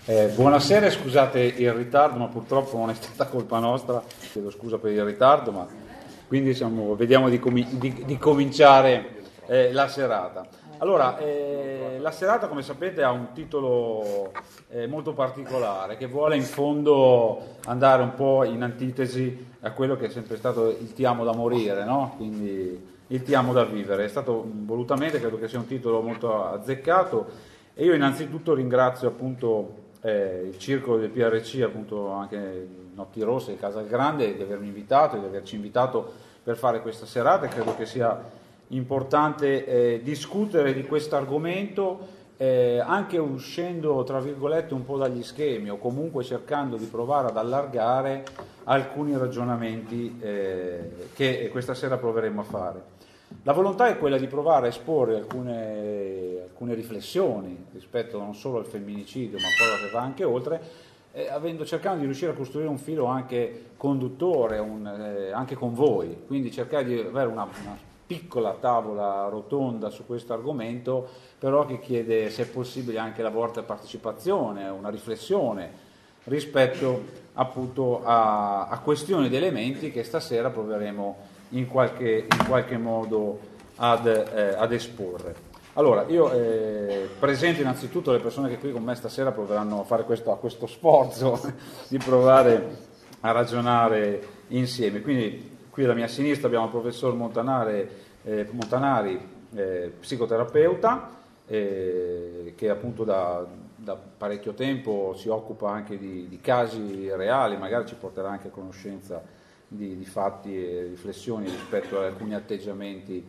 Buonasera, scusate il ritardo, ma purtroppo non è stata colpa nostra, chiedo scusa per il ritardo, ma quindi vediamo di cominciare la serata. Allora, la serata, come sapete, ha un titolo molto particolare, che vuole in fondo andare un po' in antitesi a quello che è sempre stato il ti amo da morire, no? Quindi il ti amo da vivere. È stato volutamente, credo che sia un titolo molto azzeccato, e io innanzitutto ringrazio appunto il circolo del PRC, appunto anche Notti Rosse e Casalgrande, di avermi invitato e di averci invitato per fare questa serata. Credo che sia importante discutere di questo argomento, anche uscendo tra virgolette un po' dagli schemi, o comunque cercando di provare ad allargare alcuni ragionamenti che questa sera proveremo a fare. La volontà è quella di provare a esporre alcune riflessioni rispetto non solo al femminicidio, ma a quello che va anche oltre, cercando di riuscire a costruire un filo anche conduttore, anche con voi, quindi cercare di avere una piccola tavola rotonda su questo argomento, però che chiede, se è possibile, anche la vostra partecipazione, una riflessione rispetto appunto a questioni ed elementi che stasera proveremo in qualche modo ad esporre. Allora, io presento innanzitutto le persone che qui con me stasera proveranno a fare questo sforzo di provare a ragionare insieme. Quindi qui alla mia sinistra abbiamo il professor Montanari, psicoterapeuta, che appunto da parecchio tempo si occupa anche di casi reali, magari ci porterà anche a conoscenza di fatti e riflessioni rispetto a alcuni atteggiamenti,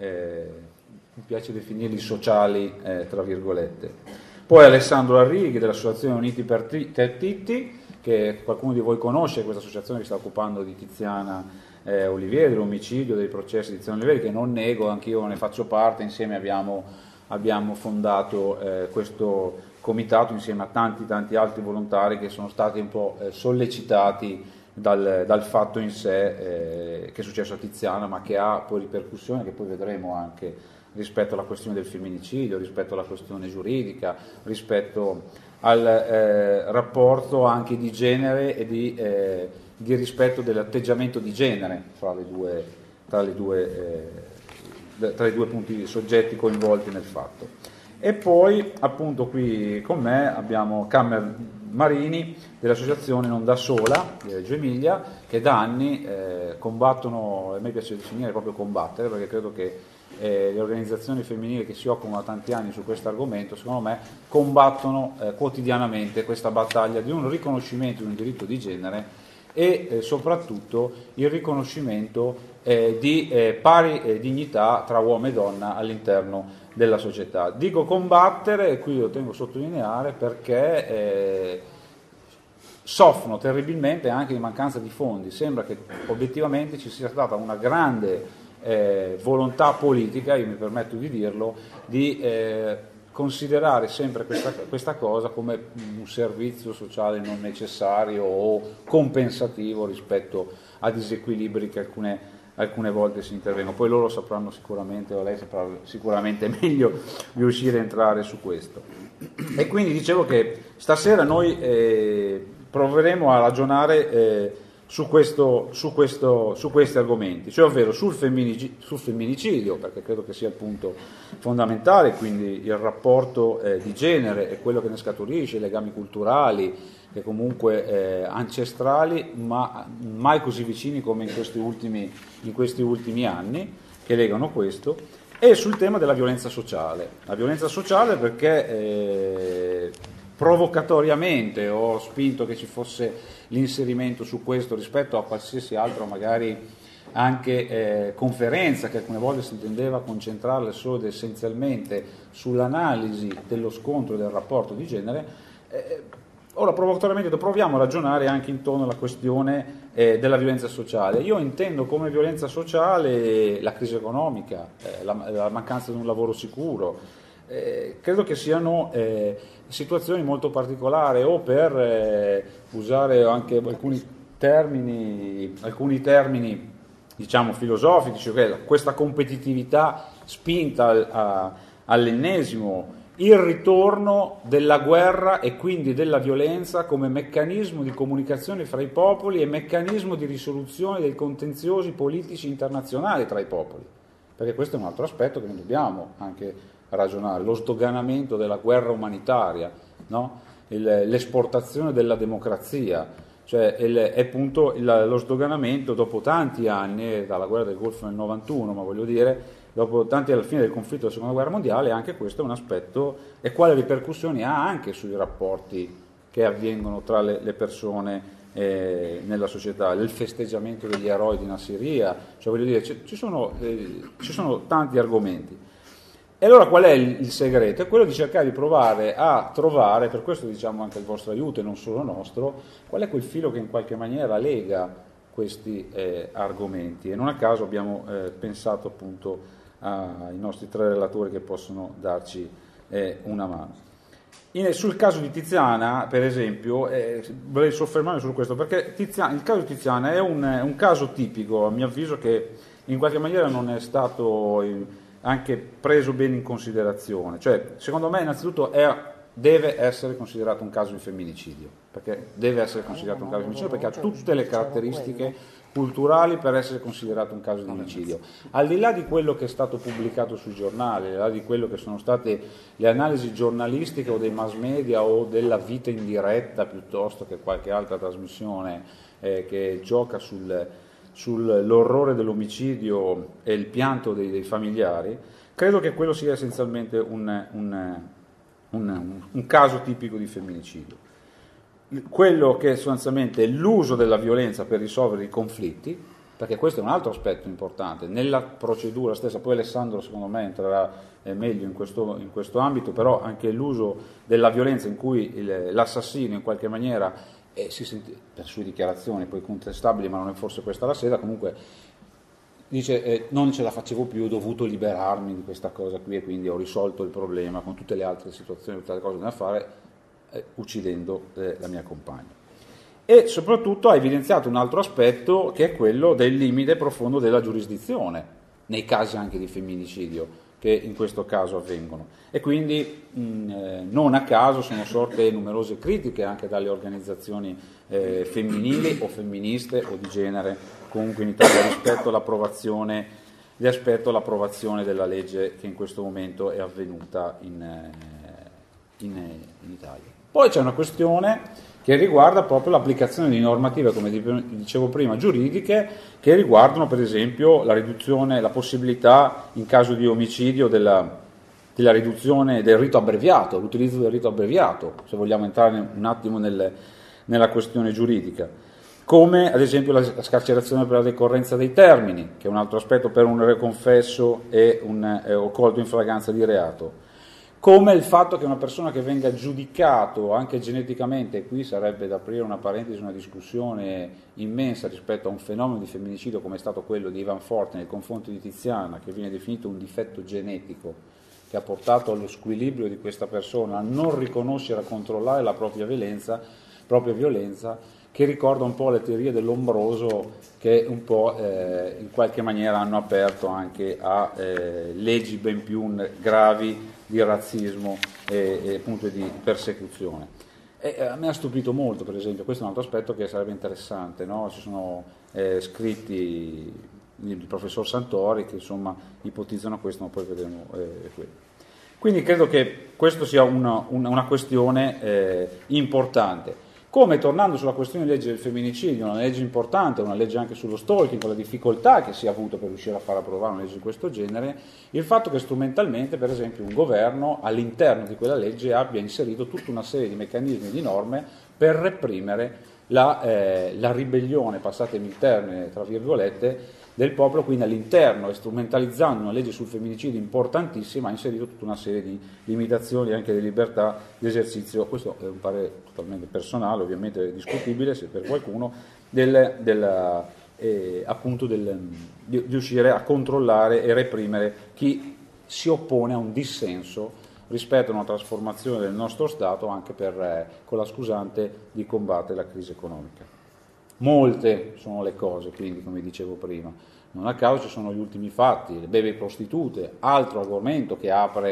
mi piace definirli sociali, tra virgolette. Poi Alessandro Arrighi dell'Associazione Uniti per Titti, che qualcuno di voi conosce, questa associazione che sta occupando di Tiziana Olivieri, dell'omicidio, dei processi di Tiziana Olivieri, che non nego, anch'io ne faccio parte. Insieme abbiamo fondato questo comitato insieme a tanti altri volontari che sono stati un po' sollecitati dal fatto in sé che è successo a Tiziana, ma che ha poi ripercussioni che poi vedremo anche rispetto alla questione del femminicidio, rispetto alla questione giuridica, rispetto al rapporto anche di genere e di rispetto dell'atteggiamento di genere tra i due punti soggetti coinvolti nel fatto. E poi appunto qui con me abbiamo Cammer Marini dell'associazione Non da Sola di Reggio Emilia, che da anni combattono, a me piace definire proprio combattere, perché credo che le organizzazioni femminili che si occupano da tanti anni su questo argomento, secondo me, combattono quotidianamente questa battaglia di un riconoscimento di un diritto di genere e soprattutto il riconoscimento di pari dignità tra uomo e donna all'interno della società. Dico combattere, e qui lo tengo a sottolineare, perché soffrono terribilmente anche di mancanza di fondi. Sembra che obiettivamente ci sia stata una grande volontà politica, io mi permetto di dirlo, di considerare sempre questa cosa come un servizio sociale non necessario o compensativo rispetto a disequilibri che alcune volte si intervengono. Poi loro sapranno sicuramente, o lei saprà sicuramente meglio riuscire a entrare su questo. E quindi dicevo che stasera noi proveremo a ragionare su questi argomenti, cioè ovvero sul femminicidio, perché credo che sia il punto fondamentale, quindi il rapporto di genere e quello che ne scaturisce, i legami culturali, che comunque ancestrali, ma mai così vicini come in questi ultimi anni, che legano questo, e sul tema della violenza sociale. La violenza sociale perché provocatoriamente ho spinto che ci fosse l'inserimento su questo rispetto a qualsiasi altro, magari anche conferenza che alcune volte si intendeva concentrarle solo ed essenzialmente sull'analisi dello scontro e del rapporto di genere. Ora provocatoriamente proviamo a ragionare anche intorno alla questione della violenza sociale. Io intendo come violenza sociale la crisi economica, la mancanza di un lavoro sicuro. Credo che siano situazioni molto particolari, o per usare anche alcuni termini diciamo filosofici, cioè questa competitività spinta all'ennesimo il ritorno della guerra e quindi della violenza come meccanismo di comunicazione fra i popoli e meccanismo di risoluzione dei contenziosi politici internazionali tra i popoli, perché questo è un altro aspetto che noi dobbiamo anche ragionare, lo sdoganamento della guerra umanitaria, no? L'esportazione della democrazia, cioè è appunto lo sdoganamento dopo tanti anni, dalla guerra del Golfo nel 91, ma voglio dire, dopo tanti alla fine del conflitto della seconda guerra mondiale, anche questo è un aspetto, e quali ripercussioni ha anche sui rapporti che avvengono tra le persone nella società, il festeggiamento degli eroi di Nassiriya, cioè voglio dire, ci sono tanti argomenti. E allora qual è il segreto? È quello di cercare di provare a trovare, per questo diciamo anche il vostro aiuto e non solo nostro, qual è quel filo che in qualche maniera lega questi argomenti, e non a caso abbiamo pensato appunto ai nostri 3 relatori che possono darci una mano. Sul caso di Tiziana, per esempio, vorrei soffermarmi su questo, perché il caso di Tiziana è un caso tipico, a mio avviso, che in qualche maniera non è stato anche preso bene in considerazione. Cioè, secondo me, innanzitutto deve essere considerato un caso di femminicidio, perché deve essere considerato un caso di femminicidio, perché ha tutte le caratteristiche culturali per essere considerato un caso di omicidio. Al di là di quello che è stato pubblicato sui giornali, al di là di quello che sono state le analisi giornalistiche o dei mass media o della vita in diretta piuttosto che qualche altra trasmissione che gioca sull'orrore dell'omicidio e il pianto dei familiari, credo che quello sia essenzialmente un caso tipico di femminicidio. Quello che sostanzialmente è l'uso della violenza per risolvere i conflitti, perché questo è un altro aspetto importante, nella procedura stessa, poi Alessandro secondo me entrerà meglio in questo ambito, però anche l'uso della violenza in cui l'assassino in qualche maniera, si sente, per sue dichiarazioni poi contestabili, ma non è forse questa la sede, comunque dice non ce la facevo più, ho dovuto liberarmi di questa cosa qui e quindi ho risolto il problema con tutte le altre situazioni, tutte le cose da fare, uccidendo la mia compagna. E soprattutto ha evidenziato un altro aspetto che è quello del limite profondo della giurisdizione nei casi anche di femminicidio che in questo caso avvengono, e quindi non a caso sono sorte numerose critiche anche dalle organizzazioni femminili o femministe o di genere comunque in Italia rispetto all'approvazione della legge che in questo momento è avvenuta in Italia. Poi c'è una questione che riguarda proprio l'applicazione di normative, come dicevo prima, giuridiche, che riguardano per esempio la riduzione, la possibilità in caso di omicidio della riduzione del rito abbreviato, l'utilizzo del rito abbreviato, se vogliamo entrare un attimo nella questione giuridica, come ad esempio la scarcerazione per la decorrenza dei termini, che è un altro aspetto per un reconfesso e o colto in flagranza di reato, come il fatto che una persona che venga giudicato anche geneticamente, e qui sarebbe da aprire una parentesi, una discussione immensa rispetto a un fenomeno di femminicidio come è stato quello di Ivan Forte nei confronti di Tiziana, che viene definito un difetto genetico che ha portato allo squilibrio di questa persona a non riconoscere, a controllare la propria violenza, che ricorda un po' le teorie dell'ombroso che un po' in qualche maniera hanno aperto anche a leggi ben più gravi di razzismo e appunto di persecuzione. A me ha stupito molto, per esempio, questo è un altro aspetto che sarebbe interessante, no? Ci sono scritti il professor Santori che insomma ipotizzano questo, ma poi vedremo quello. Quindi credo che questo sia una questione importante. Come, tornando sulla questione di legge del femminicidio, una legge importante, una legge anche sullo stalking, con la difficoltà che si è avuto per riuscire a far approvare una legge di questo genere, il fatto che strumentalmente, per esempio, un governo all'interno di quella legge abbia inserito tutta una serie di meccanismi e di norme per reprimere la ribellione, passatemi il termine, tra virgolette, del popolo, quindi all'interno, e strumentalizzando una legge sul femminicidio importantissima, ha inserito tutta una serie di limitazioni anche di libertà di esercizio, questo è un parere totalmente personale, ovviamente discutibile se per qualcuno, appunto di riuscire a controllare e reprimere chi si oppone a un dissenso rispetto a una trasformazione del nostro Stato anche con la scusante di combattere la crisi economica. Molte sono le cose, quindi, come dicevo prima, non a caso ci sono gli ultimi fatti, le beve prostitute, altro argomento che apre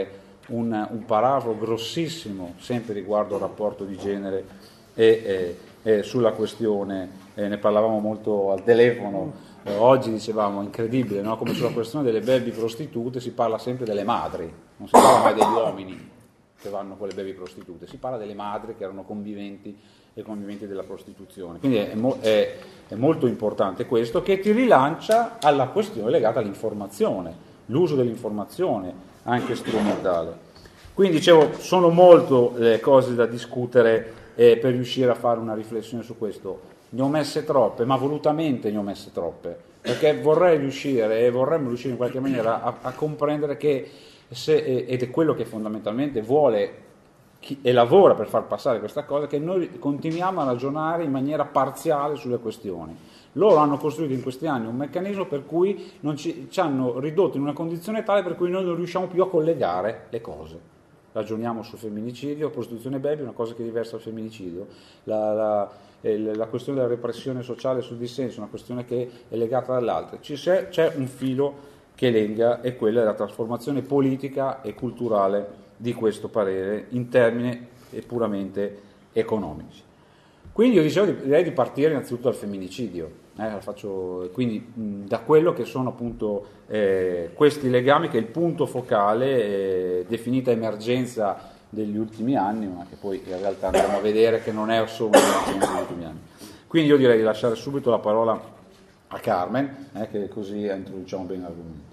un paragrafo grossissimo, sempre riguardo al rapporto di genere e sulla questione, ne parlavamo molto al telefono, oggi dicevamo, incredibile, no? Come sulla questione delle baby prostitute si parla sempre delle madri, non si parla mai degli uomini che vanno con le baby prostitute, si parla delle madri che erano conviventi e conviventi della prostituzione. Quindi è molto importante questo, che ti rilancia alla questione legata all'informazione, l'uso dell'informazione anche strumentale. Quindi dicevo, sono molto le cose da discutere per riuscire a fare una riflessione su questo. Ne ho messe troppe, ma volutamente ne ho messe troppe, perché vorremmo riuscire in qualche maniera a comprendere che ed è quello che fondamentalmente vuole e lavora per far passare questa cosa, che noi continuiamo a ragionare in maniera parziale sulle questioni. Loro hanno costruito in questi anni un meccanismo per cui ci hanno ridotto in una condizione tale per cui noi non riusciamo più a collegare le cose. Ragioniamo sul femminicidio, prostituzione baby è una cosa che è diversa dal femminicidio, la questione della repressione sociale sul dissenso è una questione che è legata dall'altra. C'è un filo che lega, e quella è la trasformazione politica e culturale di questo parere in termini puramente economici. Quindi io direi di partire innanzitutto dal femminicidio, quindi da quello che sono appunto questi legami, che è il punto focale, definita emergenza degli ultimi anni, ma che poi in realtà andremo a vedere che non è solo un'emergenza degli ultimi anni. Quindi io direi di lasciare subito la parola a Carmen, che così introduciamo bene l'argomento.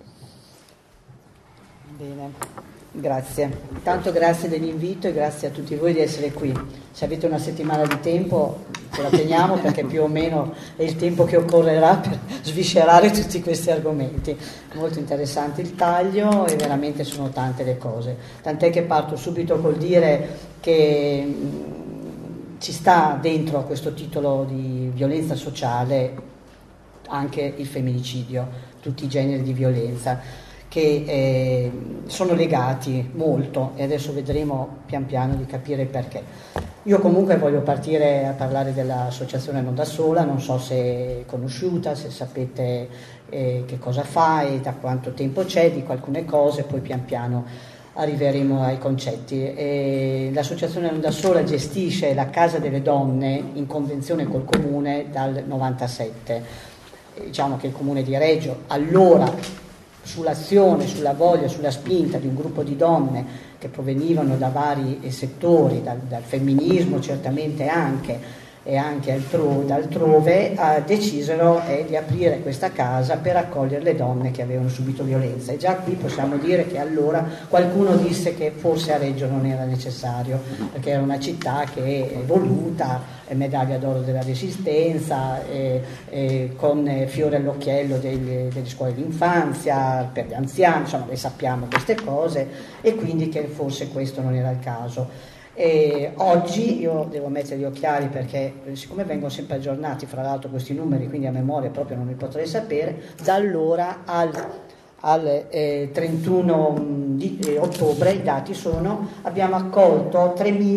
Bene. Grazie, tanto grazie dell'invito e grazie a tutti voi di essere qui. Se avete una settimana di tempo ce la teniamo, perché più o meno è il tempo che occorrerà per sviscerare tutti questi argomenti. Molto interessante il taglio e veramente sono tante le cose, tant'è che parto subito col dire che ci sta dentro a questo titolo di violenza sociale anche il femminicidio, tutti i generi di violenza, che sono legati molto, e adesso vedremo pian piano di capire perché. Io comunque voglio partire a parlare dell'associazione Non da Sola, non so se è conosciuta, se sapete che cosa fa e da quanto tempo c'è, dico alcune cose, poi pian piano arriveremo ai concetti. L'associazione Non da Sola gestisce la Casa delle Donne in convenzione col Comune dal 97. Diciamo che il Comune di Reggio allora, sull'azione, sulla voglia, sulla spinta di un gruppo di donne che provenivano da vari settori, dal femminismo certamente anche, e anche altrove, decisero di aprire questa casa per accogliere le donne che avevano subito violenza. E già qui possiamo dire che allora qualcuno disse che forse a Reggio non era necessario, perché era una città che è voluta, medaglia d'oro della Resistenza, con fiore all'occhiello delle scuole d'infanzia per gli anziani, insomma le sappiamo queste cose, e quindi che forse questo non era il caso. Oggi io devo mettere gli occhiali, perché siccome vengono sempre aggiornati fra l'altro questi numeri, quindi a memoria proprio non li potrei sapere, da allora al 31 di ottobre i dati sono: abbiamo accolto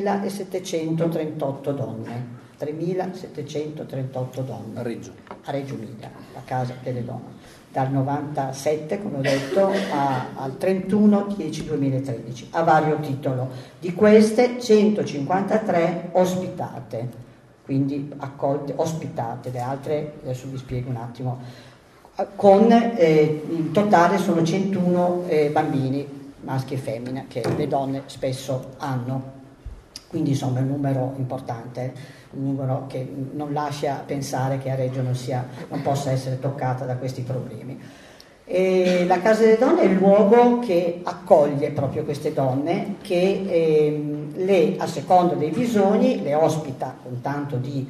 3.738 donne. 3.738 donne a Reggio Emilia, la Casa delle Donne, dal 97, come ho detto, al 31/10/2013, a vario titolo. Di queste 153 ospitate, quindi accolte, ospitate, le altre adesso vi spiego un attimo, con in totale sono 101 bambini, maschi e femmine, che le donne spesso hanno. Quindi insomma è un numero importante, un numero che non lascia pensare che a Reggio non possa essere toccata da questi problemi. E la Casa delle Donne è il luogo che accoglie proprio queste donne, che a seconda dei bisogni le ospita con tanto di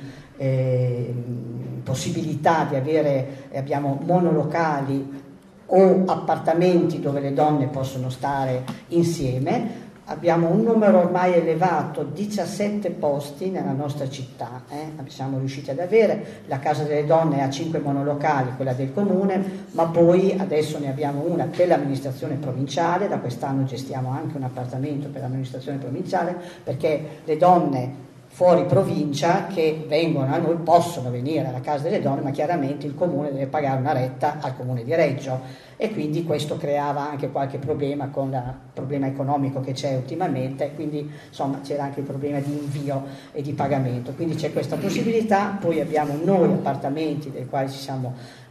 possibilità di avere, abbiamo monolocali o appartamenti dove le donne possono stare insieme. Abbiamo un numero ormai elevato, 17 posti nella nostra città, siamo riusciti ad avere. La Casa delle Donne ha 5 monolocali, quella del Comune, ma poi adesso ne abbiamo una per l'amministrazione provinciale, da quest'anno gestiamo anche un appartamento per l'amministrazione provinciale, perché le donne fuori provincia che vengono a noi, possono venire alla Casa delle Donne, ma chiaramente il comune deve pagare una retta al comune di Reggio, e quindi questo creava anche qualche problema con il problema economico che c'è ultimamente, quindi insomma c'era anche il problema di invio e di pagamento, quindi c'è questa possibilità. Poi abbiamo noi appartamenti dei quali ci siamo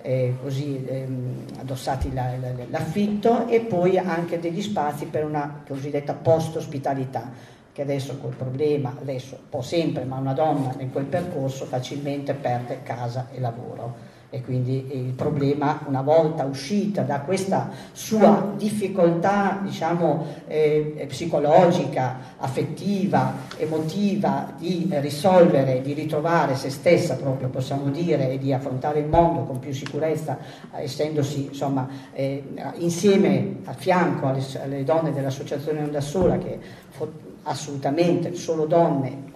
addossati l'affitto, e poi anche degli spazi per una cosiddetta post-ospitalità, che adesso col problema, adesso un po' sempre, ma una donna in quel percorso facilmente perde casa e lavoro, e quindi il problema, una volta uscita da questa sua difficoltà, diciamo, psicologica, affettiva, emotiva, di risolvere, di ritrovare se stessa proprio, possiamo dire, e di affrontare il mondo con più sicurezza, essendosi insomma insieme, a fianco alle donne dell'Associazione Non da Sola, che assolutamente solo donne,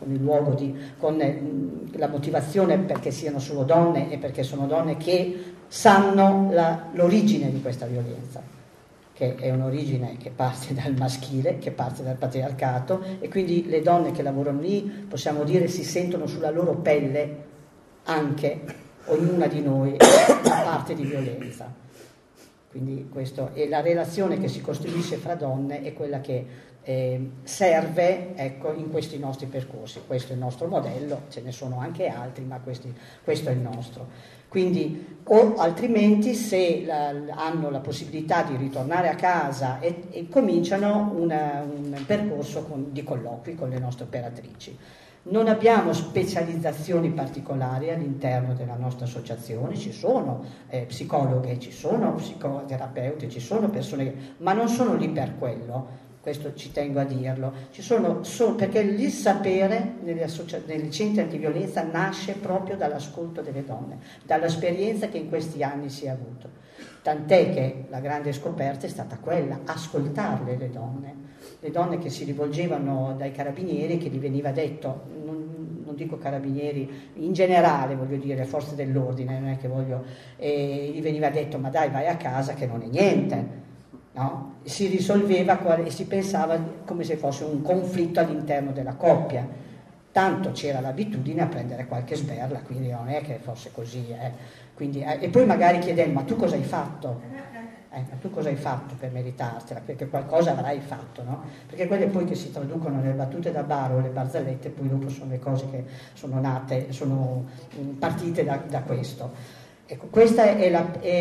con la motivazione perché siano solo donne e perché sono donne che sanno l'origine di questa violenza, che è un'origine che parte dal maschile, che parte dal patriarcato, e quindi le donne che lavorano lì, possiamo dire, si sentono sulla loro pelle anche, ognuna di noi, una parte di violenza. Quindi questo, e la relazione che si costruisce fra donne è quella che serve, ecco, in questi nostri percorsi. Questo è il nostro modello, ce ne sono anche altri, ma questo è il nostro. Quindi, o altrimenti, se hanno la possibilità di ritornare a casa e cominciano un percorso di colloqui con le nostre operatrici. Non abbiamo specializzazioni particolari all'interno della nostra associazione, ci sono psicologhe, ci sono psicoterapeuti, ci sono persone, ma non sono lì per quello. Questo ci tengo a dirlo, perché il sapere nei centri antiviolenza nasce proprio dall'ascolto delle donne, dall'esperienza che in questi anni si è avuto. Tant'è che la grande scoperta è stata quella, ascoltarle le donne che si rivolgevano dai carabinieri, che gli veniva detto, non dico carabinieri, in generale voglio dire, forze dell'ordine, non è che gli veniva detto ma dai vai a casa che non è niente. No? Si risolveva e si pensava come se fosse un conflitto all'interno della coppia, tanto c'era l'abitudine a prendere qualche sberla, quindi non è che fosse così. Quindi, e poi magari chiedendo ma tu cosa hai fatto? Ma tu cosa hai fatto per meritartela? Perché qualcosa avrai fatto, no? Perché quelle poi che si traducono nelle battute da bar o le barzellette, poi dopo sono le cose che sono nate, sono partite da questo. Ecco, questa è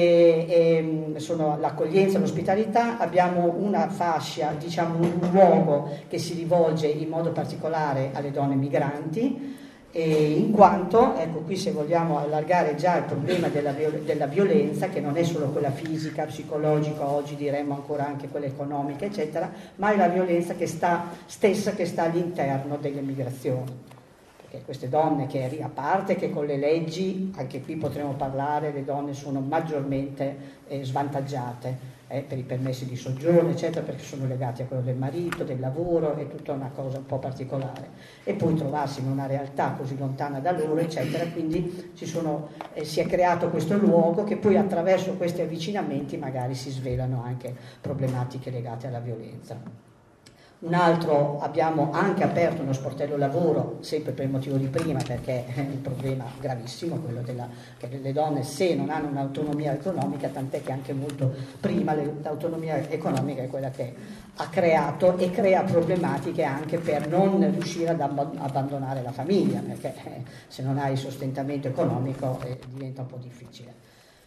l'accoglienza, l'ospitalità. Abbiamo una fascia, diciamo un luogo che si rivolge in modo particolare alle donne migranti, in quanto, ecco qui se vogliamo allargare già il problema della violenza, che non è solo quella fisica, psicologica, oggi diremmo ancora anche quella economica, eccetera, ma è la violenza stessa che sta all'interno delle migrazioni. Perché queste donne a parte che con le leggi, anche qui potremo parlare, le donne sono maggiormente svantaggiate per i permessi di soggiorno, eccetera, perché sono legate a quello del marito, del lavoro, è tutta una cosa un po' particolare. E poi trovarsi in una realtà così lontana da loro, eccetera, quindi si è creato questo luogo che poi attraverso questi avvicinamenti magari si svelano anche problematiche legate alla violenza. Un altro, abbiamo anche aperto uno sportello lavoro, sempre per il motivo di prima, perché è un problema gravissimo, quello che le donne se non hanno un'autonomia economica, tant'è che anche molto prima l'autonomia economica è quella che ha creato e crea problematiche anche per non riuscire ad abbandonare la famiglia, perché se non hai sostentamento economico diventa un po' difficile.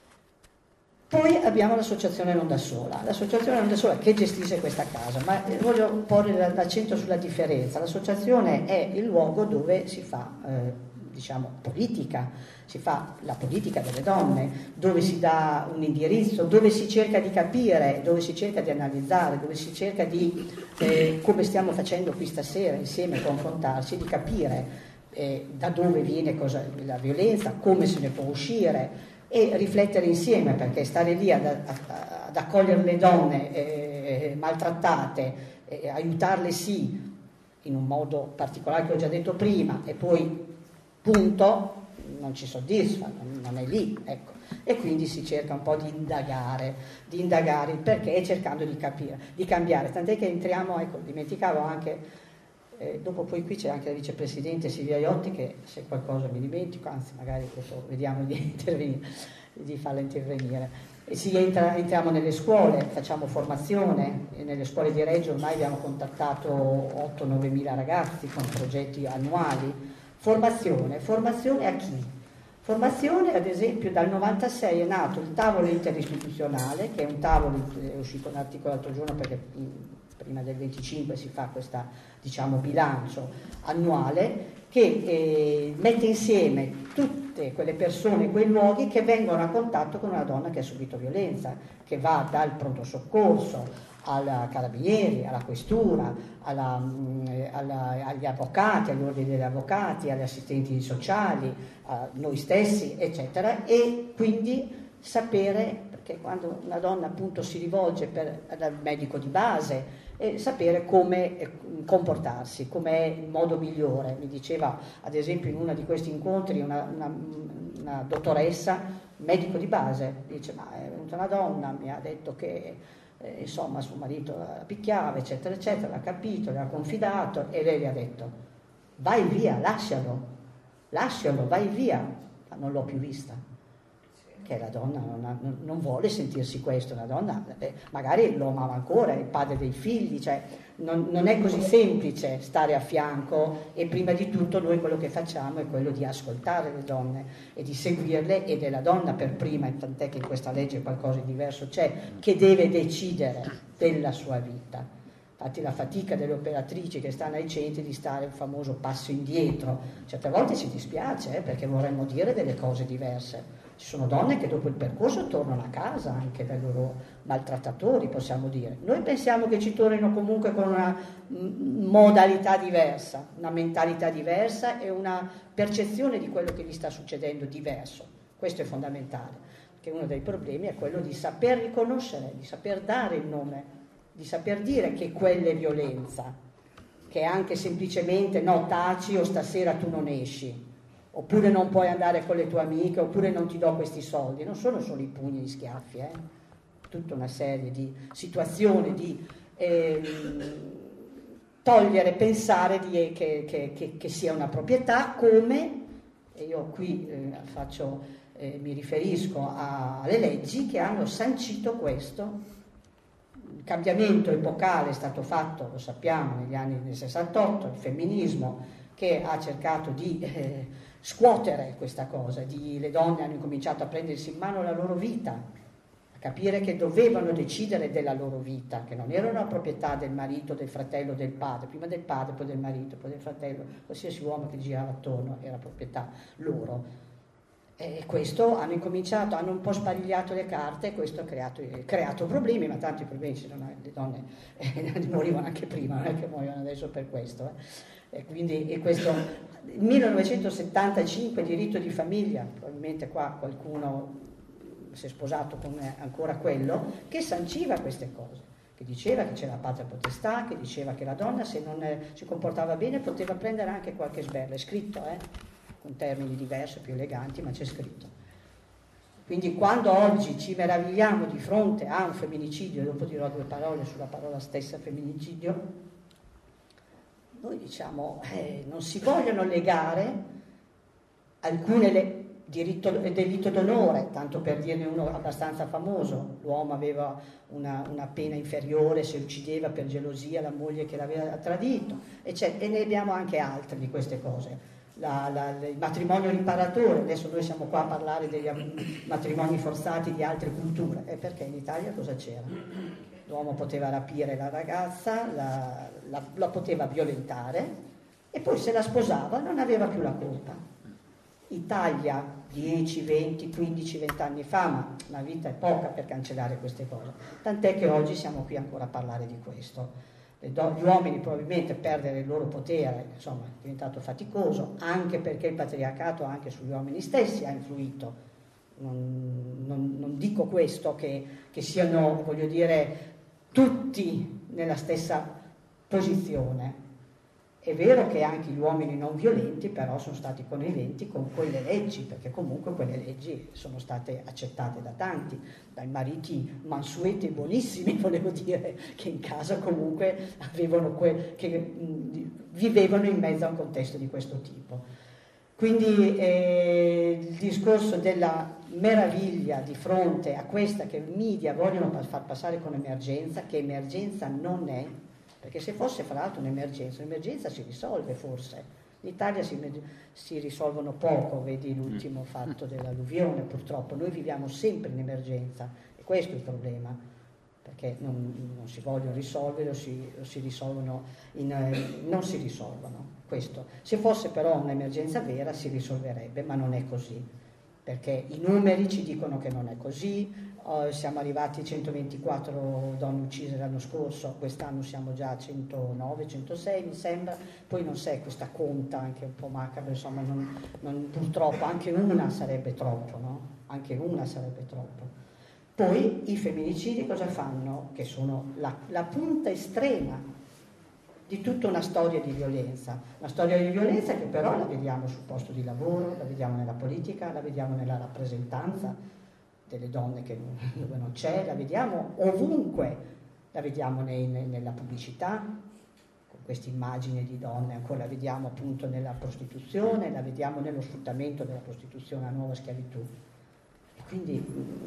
Poi abbiamo l'Associazione Non da Sola, l'Associazione Non da Sola che gestisce questa casa, ma voglio porre l'accento sulla differenza. L'associazione è il luogo dove si fa politica, si fa la politica delle donne, dove si dà un indirizzo, dove si cerca di capire, dove si cerca di analizzare, dove si cerca di, come stiamo facendo qui stasera insieme, confrontarci, di capire da dove viene la violenza, come se ne può uscire, e riflettere insieme, perché stare lì ad accogliere le donne maltrattate, aiutarle sì, in un modo particolare che ho già detto prima, e poi punto, non ci soddisfa, non è lì, ecco. E quindi si cerca un po' di indagare il perché, cercando di capire, di cambiare, tant'è che entriamo, ecco, dimenticavo anche Dopo poi qui c'è anche la vicepresidente Silvia Iotti, che se qualcosa mi dimentico, anzi magari dopo vediamo di farla intervenire. E entriamo nelle scuole, facciamo formazione, e nelle scuole di Reggio ormai abbiamo contattato 8-9 mila ragazzi con progetti annuali. Formazione a chi? Formazione, ad esempio, dal 96 è nato il tavolo interistituzionale, che è un tavolo, è uscito un articolo l'altro giorno perché prima del 25 si fa questo, diciamo, bilancio annuale, che mette insieme tutte quelle persone, quei luoghi che vengono a contatto con una donna che ha subito violenza, che va dal pronto soccorso alla carabinieri, alla questura, agli avvocati, agli ordini degli avvocati, agli assistenti sociali, a noi stessi, eccetera, e quindi sapere, perché quando una donna appunto si rivolge al medico di base, sapere come comportarsi, com'è il modo migliore. Mi diceva ad esempio in uno di questi incontri una dottoressa, medico di base, dice: ma è venuta una donna, mi ha detto che insomma suo marito la picchiava, eccetera eccetera, l'ha capito, le ha confidato, e lei gli ha detto: vai via, lascialo, vai via. Ma non l'ho più vista, che la donna non vuole sentirsi questo. La donna magari lo amava ancora, è il padre dei figli, cioè non è così semplice stare a fianco, e prima di tutto noi quello che facciamo è quello di ascoltare le donne e di seguirle, ed è la donna per prima, e tant'è che in questa legge qualcosa di diverso c'è, che deve decidere della sua vita. Infatti la fatica delle operatrici che stanno ai centri di stare il famoso passo indietro, certe volte ci dispiace perché vorremmo dire delle cose diverse. Ci sono donne che dopo il percorso tornano a casa anche dai loro maltrattatori, possiamo dire. Noi pensiamo che ci tornino comunque con una modalità diversa, una mentalità diversa e una percezione di quello che gli sta succedendo diverso. Questo è fondamentale, perché uno dei problemi è quello di saper riconoscere, di saper dare il nome, di saper dire che quella è violenza, che anche semplicemente no, taci o stasera tu non esci, oppure non puoi andare con le tue amiche, oppure non ti do questi soldi. Non sono solo i pugni e gli schiaffi, tutta una serie di situazioni di togliere, pensare che sia una proprietà, come, e io qui mi riferisco alle leggi che hanno sancito questo. Il cambiamento epocale è stato fatto, lo sappiamo, negli anni del 68, il femminismo che ha cercato di scuotere questa cosa, le donne hanno incominciato a prendersi in mano la loro vita, a capire che dovevano decidere della loro vita, che non era una proprietà del marito, del fratello, del padre, prima del padre, poi del marito, poi del fratello, qualsiasi uomo che girava attorno era proprietà loro. E questo hanno un po' sparigliato le carte, e questo ha creato problemi, ma tanti problemi le donne morivano anche prima, non è che muoiono adesso per questo. E questo 1975, diritto di famiglia, probabilmente qua qualcuno si è sposato con ancora quello, che sanciva queste cose, che diceva che c'era la patria potestà, che diceva che la donna se non si comportava bene poteva prendere anche qualche sberla, è scritto, con termini diversi, più eleganti, ma c'è scritto. Quindi quando oggi ci meravigliamo di fronte a un femminicidio, e dopo dirò due parole sulla parola stessa femminicidio, noi diciamo non si vogliono legare alcune delitto d'onore, tanto per dirne uno abbastanza famoso: l'uomo aveva una pena inferiore se uccideva per gelosia la moglie che l'aveva tradito, e ne abbiamo anche altre di queste cose. Il matrimonio riparatore, adesso noi siamo qua a parlare degli matrimoni forzati di altre culture, perché in Italia cosa c'era? L'uomo poteva rapire la ragazza, la poteva violentare, e poi se la sposava non aveva più la colpa. Italia 10, 20, 15, 20 anni fa, ma una vita è poca per cancellare queste cose, tant'è che oggi siamo qui ancora a parlare di questo. Gli uomini probabilmente perdere il loro potere, insomma, è diventato faticoso, anche perché il patriarcato anche sugli uomini stessi ha influito. Non dico questo che siano, voglio dire, tutti nella stessa posizione, È vero che anche gli uomini non violenti però sono stati conniventi con quelle leggi, perché comunque quelle leggi sono state accettate da tanti, dai mariti mansueti e buonissimi, volevo dire, che in casa comunque vivevano in mezzo a un contesto di questo tipo. Quindi il discorso della meraviglia di fronte a questa che i media vogliono far passare come emergenza, che emergenza non è, perché se fosse fra l'altro l'emergenza si risolve forse. In Italia si risolvono poco, vedi l'ultimo fatto dell'alluvione, purtroppo. Noi viviamo sempre in emergenza e questo è il problema, perché non si vogliono risolvere o si risolvono non si risolvono. Questo. Se fosse però un'emergenza vera si risolverebbe, ma non è così, perché i numeri ci dicono che non è così. Siamo arrivati a 124 donne uccise l'anno scorso, quest'anno siamo già a 109, 106 mi sembra, poi non so, questa conta anche un po' macabra, insomma purtroppo anche una sarebbe troppo, no? Anche una sarebbe troppo. Poi i femminicidi cosa fanno? Che sono la punta estrema di tutta una storia di violenza che però la vediamo sul posto di lavoro, la vediamo nella politica, la vediamo nella rappresentanza delle donne dove non c'è, la vediamo ovunque, la vediamo nella pubblicità, con queste immagini di donne, ancora la vediamo appunto nella prostituzione, la vediamo nello sfruttamento della prostituzione, la nuova schiavitù. E quindi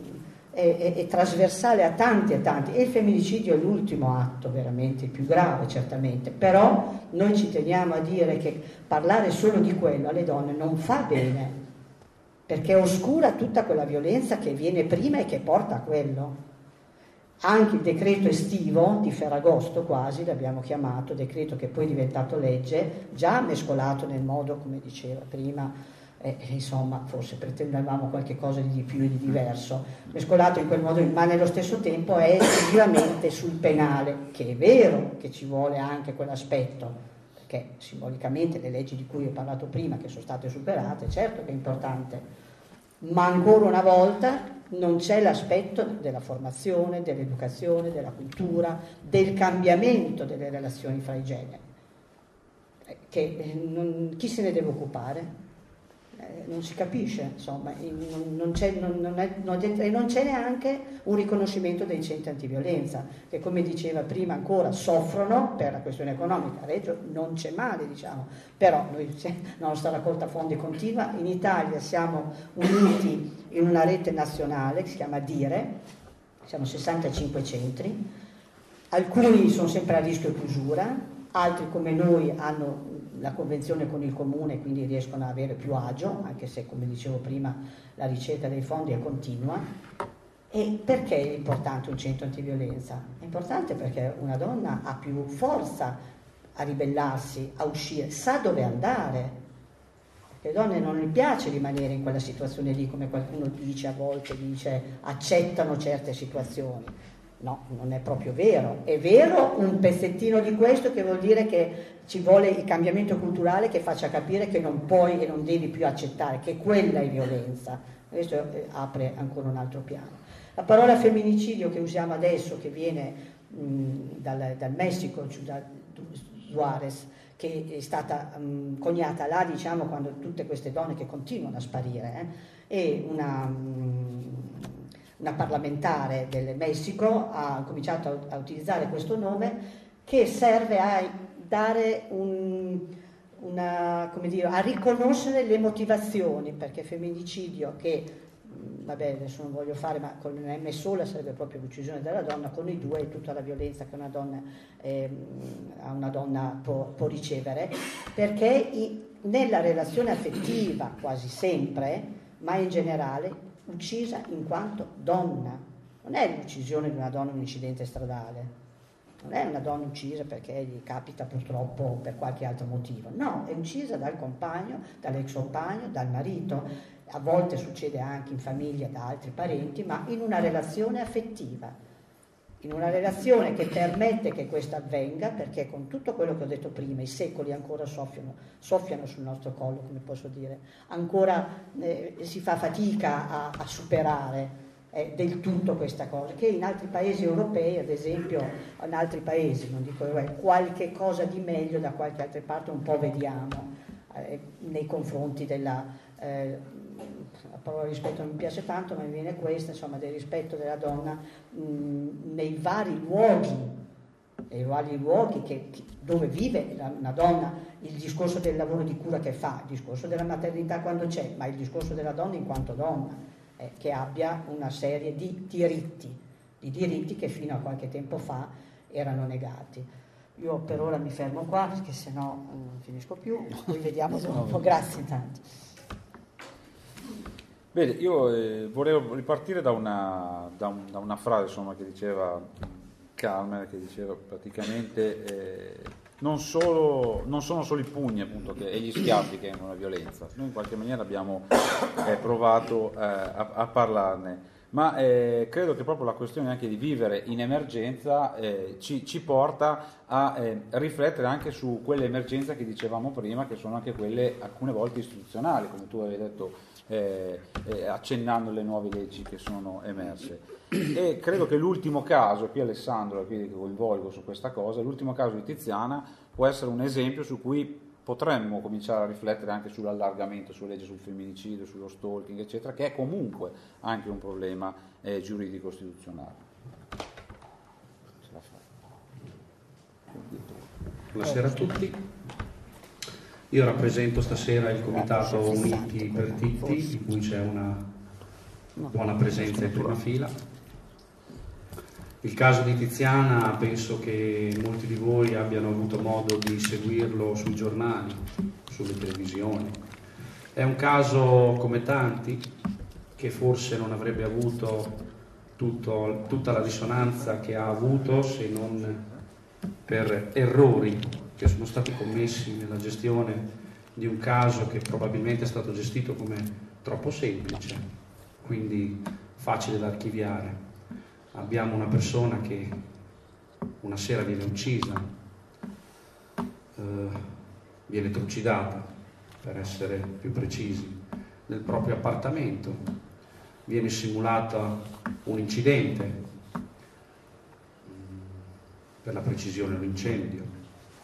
è trasversale a tanti, e il femminicidio è l'ultimo atto veramente il più grave certamente, però noi ci teniamo a dire che parlare solo di quello alle donne non fa bene, perché oscura tutta quella violenza che viene prima e che porta a quello. Anche il decreto estivo di Ferragosto quasi l'abbiamo chiamato, decreto che poi è diventato legge, già mescolato nel modo, come diceva prima, insomma forse pretendevamo qualche cosa di più e di diverso, mescolato in quel modo, ma nello stesso tempo è esclusivamente sul penale, che è vero che ci vuole anche quell'aspetto, perché simbolicamente le leggi di cui ho parlato prima che sono state superate, certo che è importante, ma ancora una volta non c'è l'aspetto della formazione, dell'educazione, della cultura, del cambiamento delle relazioni fra i generi, che chi se ne deve occupare? Non si capisce, insomma, non c'è neanche un riconoscimento dei centri antiviolenza, che come diceva prima ancora soffrono per la questione economica. A Reggio non c'è male, diciamo, però noi, la nostra raccolta fondi continua, in Italia siamo uniti in una rete nazionale che si chiama DIRE, siamo 65 centri, alcuni sono sempre a rischio chiusura, altri come noi hanno la convenzione con il comune, quindi riescono ad avere più agio, anche se, come dicevo prima, la ricerca dei fondi è continua. E perché è importante un centro antiviolenza? È importante perché una donna ha più forza a ribellarsi, a uscire, sa dove andare. Perché alle donne non gli piace rimanere in quella situazione lì, come qualcuno dice a volte, accettano certe situazioni. No, non è proprio vero. È vero un pezzettino di questo, che vuol dire che ci vuole il cambiamento culturale che faccia capire che non puoi e non devi più accettare, che quella è violenza. Questo apre ancora un altro piano. La parola femminicidio che usiamo adesso, che viene dal Messico, da Juarez, che è stata coniata là, diciamo, quando tutte queste donne che continuano a sparire, è una parlamentare del Messico ha cominciato a utilizzare questo nome, che serve a dare a riconoscere le motivazioni, perché femminicidio, che vabbè adesso non voglio fare, ma con una M sola sarebbe proprio l'uccisione della donna, con i due è tutta la violenza che una donna può ricevere, perché nella relazione affettiva quasi sempre, ma in generale uccisa in quanto donna. Non è l'uccisione di una donna in un incidente stradale, non è una donna uccisa perché gli capita purtroppo per qualche altro motivo, no, è uccisa dal compagno, dall'ex compagno, dal marito, a volte succede anche in famiglia da altri parenti, ma in una relazione affettiva, in una relazione che permette che questo avvenga, perché con tutto quello che ho detto prima, i secoli ancora soffiano sul nostro collo, come posso dire, ancora si fa fatica a superare del tutto questa cosa, che in altri paesi europei, ad esempio, in altri paesi, non dico qualche cosa di meglio da qualche altra parte un po' vediamo nei confronti della la parola rispetto non mi piace tanto, ma mi viene questa, insomma, del rispetto della donna nei vari luoghi dove vive una donna, il discorso del lavoro di cura che fa, il discorso della maternità quando c'è, ma il discorso della donna in quanto donna, che abbia una serie di diritti che fino a qualche tempo fa erano negati. Io per ora mi fermo qua perché sennò non finisco più, poi vediamo dopo. Grazie intanto. Bene, io volevo ripartire da una frase, insomma, che diceva Carmen, che diceva praticamente non sono solo i pugni, appunto, e gli schiaffi che hanno una violenza. Noi in qualche maniera abbiamo provato a parlarne, ma credo che proprio la questione anche di vivere in emergenza ci porta a riflettere anche su quelle emergenze che dicevamo prima, che sono anche quelle alcune volte istituzionali, come tu avevi detto, accennando le nuove leggi che sono emerse. E credo che l'ultimo caso, qui Alessandro, qui coinvolgo su questa cosa, l'ultimo caso di Tiziana può essere un esempio su cui potremmo cominciare a riflettere anche sull'allargamento, sulle leggi sul femminicidio, sullo stalking, eccetera, che è comunque anche un problema giuridico costituzionale. Buonasera a tutti. Io rappresento stasera il Comitato Uniti per Titti, di cui c'è una buona presenza in prima fila. Il caso di Tiziana penso che molti di voi abbiano avuto modo di seguirlo sui giornali, sulle televisioni. È un caso come tanti che forse non avrebbe avuto tutta la risonanza che ha avuto se non per errori che sono stati commessi nella gestione di un caso che probabilmente è stato gestito come troppo semplice, quindi facile da archiviare. Abbiamo una persona che una sera viene uccisa, viene trucidata, per essere più precisi, nel proprio appartamento, viene simulata un incidente, per la precisione un incendio,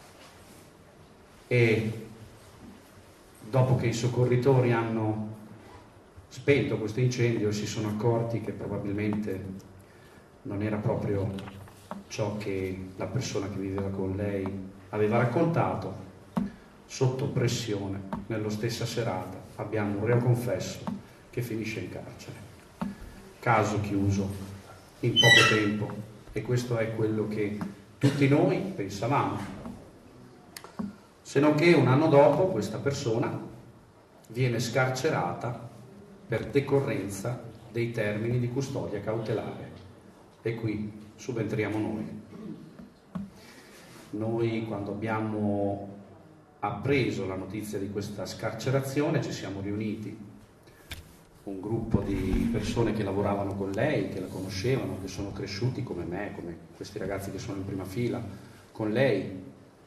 e dopo che i soccorritori hanno spento questo incendio e si sono accorti che probabilmente non era proprio ciò che la persona che viveva con lei aveva raccontato, sotto pressione, nella stessa serata, abbiamo un reo confesso che finisce in carcere. Caso chiuso in poco tempo, e questo è quello che tutti noi pensavamo. Se non che un anno dopo questa persona viene scarcerata per decorrenza dei termini di custodia cautelare, e qui subentriamo noi. Noi, quando abbiamo appreso la notizia di questa scarcerazione, ci siamo riuniti, un gruppo di persone che lavoravano con lei, che la conoscevano, che sono cresciuti come me, come questi ragazzi che sono in prima fila con lei.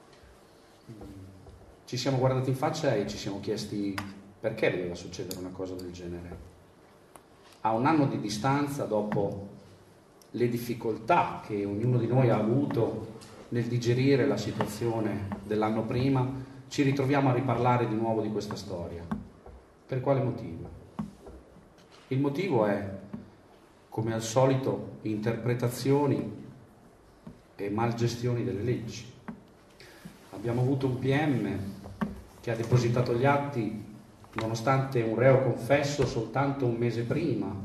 Ci siamo guardati in faccia e ci siamo chiesti perché doveva succedere una cosa del genere. A un anno di distanza, dopo le difficoltà che ognuno di noi ha avuto nel digerire la situazione dell'anno prima, ci ritroviamo a riparlare di nuovo di questa storia. Per quale motivo? Il motivo è, come al solito, interpretazioni e malgestioni delle leggi. Abbiamo avuto un PM che ha depositato gli atti nonostante un reo confesso soltanto un mese prima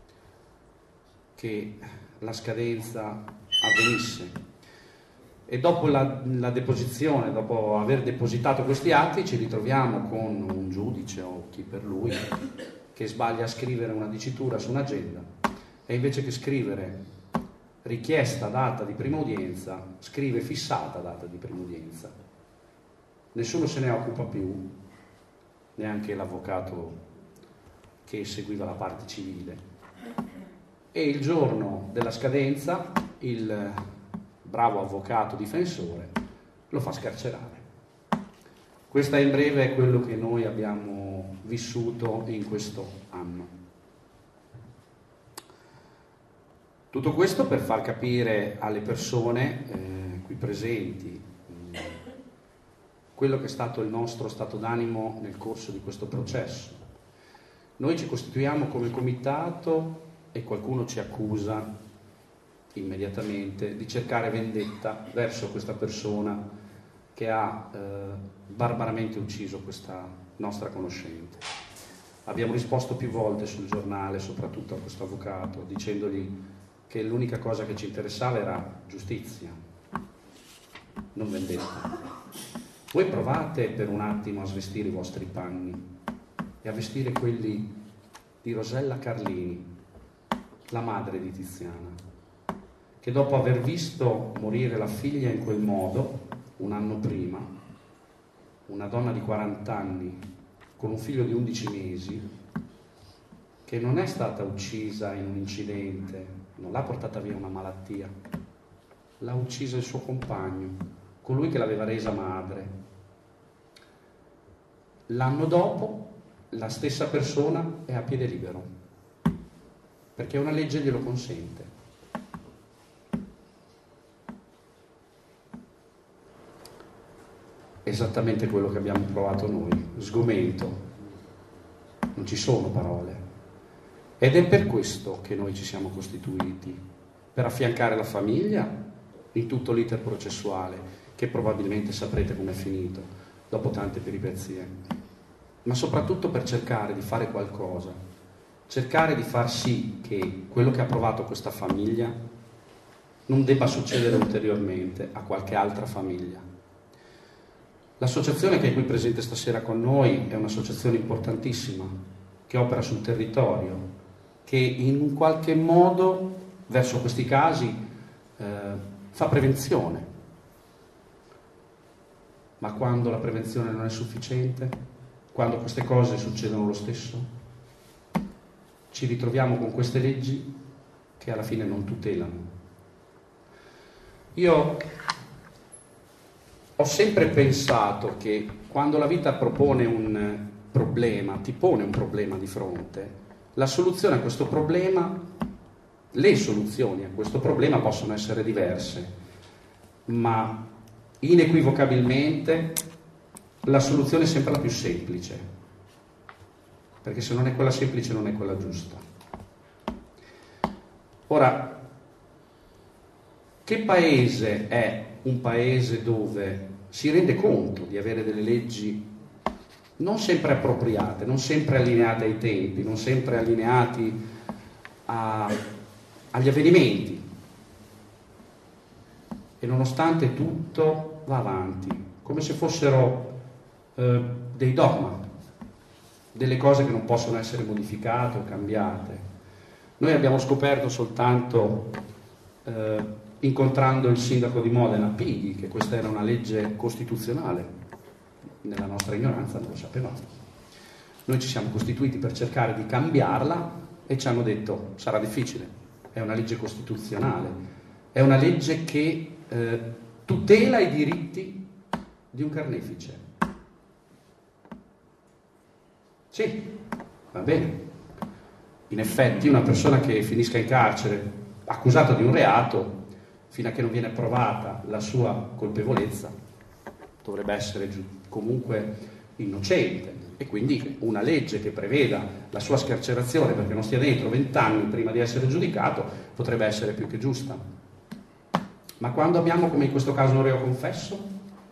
che la scadenza avvenisse, e dopo la deposizione, dopo aver depositato questi atti, ci ritroviamo con un giudice o chi per lui che sbaglia a scrivere una dicitura su un'agenda, e invece che scrivere richiesta data di prima udienza scrive fissata data di prima udienza. Nessuno se ne occupa più, neanche l'avvocato che seguiva la parte civile, e il giorno della scadenza il bravo avvocato difensore lo fa scarcerare. Questo in breve è quello che noi abbiamo vissuto in questo anno. Tutto questo per far capire alle persone qui presenti quello che è stato il nostro stato d'animo nel corso di questo processo. Noi ci costituiamo come comitato e qualcuno ci accusa immediatamente di cercare vendetta verso questa persona che ha barbaramente ucciso questa nostra conoscente. Abbiamo risposto più volte sul giornale, soprattutto a questo avvocato, dicendogli che l'unica cosa che ci interessava era giustizia, non vendetta. Voi provate per un attimo a svestire i vostri panni e a vestire quelli di Rosella Carlini, la madre di Tiziana, che dopo aver visto morire la figlia in quel modo, un anno prima, una donna di 40 anni con un figlio di 11 mesi, che non è stata uccisa in un incidente, non l'ha portata via una malattia, l'ha uccisa il suo compagno, colui che l'aveva resa madre. L'anno dopo la stessa persona è a piede libero, perché una legge glielo consente. Esattamente quello che abbiamo provato noi, sgomento, non ci sono parole. Ed è per questo che noi ci siamo costituiti, per affiancare la famiglia in tutto l'iter processuale, che probabilmente saprete com'è finito, dopo tante peripezie, ma soprattutto per cercare di fare qualcosa, cercare di far sì che quello che ha provato questa famiglia non debba succedere ulteriormente a qualche altra famiglia. L'associazione che è qui presente stasera con noi è un'associazione importantissima, che opera sul territorio, che in un qualche modo verso questi casi fa prevenzione. Ma quando la prevenzione non è sufficiente, quando queste cose succedono lo stesso, ci ritroviamo con queste leggi che alla fine non tutelano. Io ho sempre pensato che quando la vita propone un problema, ti pone un problema di fronte, la soluzione a questo problema, le soluzioni a questo problema possono essere diverse, ma inequivocabilmente la soluzione è sempre la più semplice, perché se non è quella semplice non è quella giusta. Ora, che paese è un paese dove si rende conto di avere delle leggi non sempre appropriate, non sempre allineate ai tempi, non sempre allineati agli avvenimenti, e nonostante tutto va avanti, come se fossero dei dogma, delle cose che non possono essere modificate o cambiate. Noi abbiamo scoperto soltanto incontrando il sindaco di Modena, Pighi, che questa era una legge costituzionale. Nella nostra ignoranza non lo sapevamo. Noi ci siamo costituiti per cercare di cambiarla e ci hanno detto sarà difficile, è una legge costituzionale, è una legge che tutela i diritti di un carnefice. Sì, va bene. In effetti una persona che finisca in carcere accusata di un reato, fino a che non viene provata la sua colpevolezza, dovrebbe essere comunque innocente, e quindi una legge che preveda la sua scarcerazione perché non stia dentro 20 anni prima di essere giudicato potrebbe essere più che giusta. Ma quando abbiamo, come in questo caso, un reo confesso,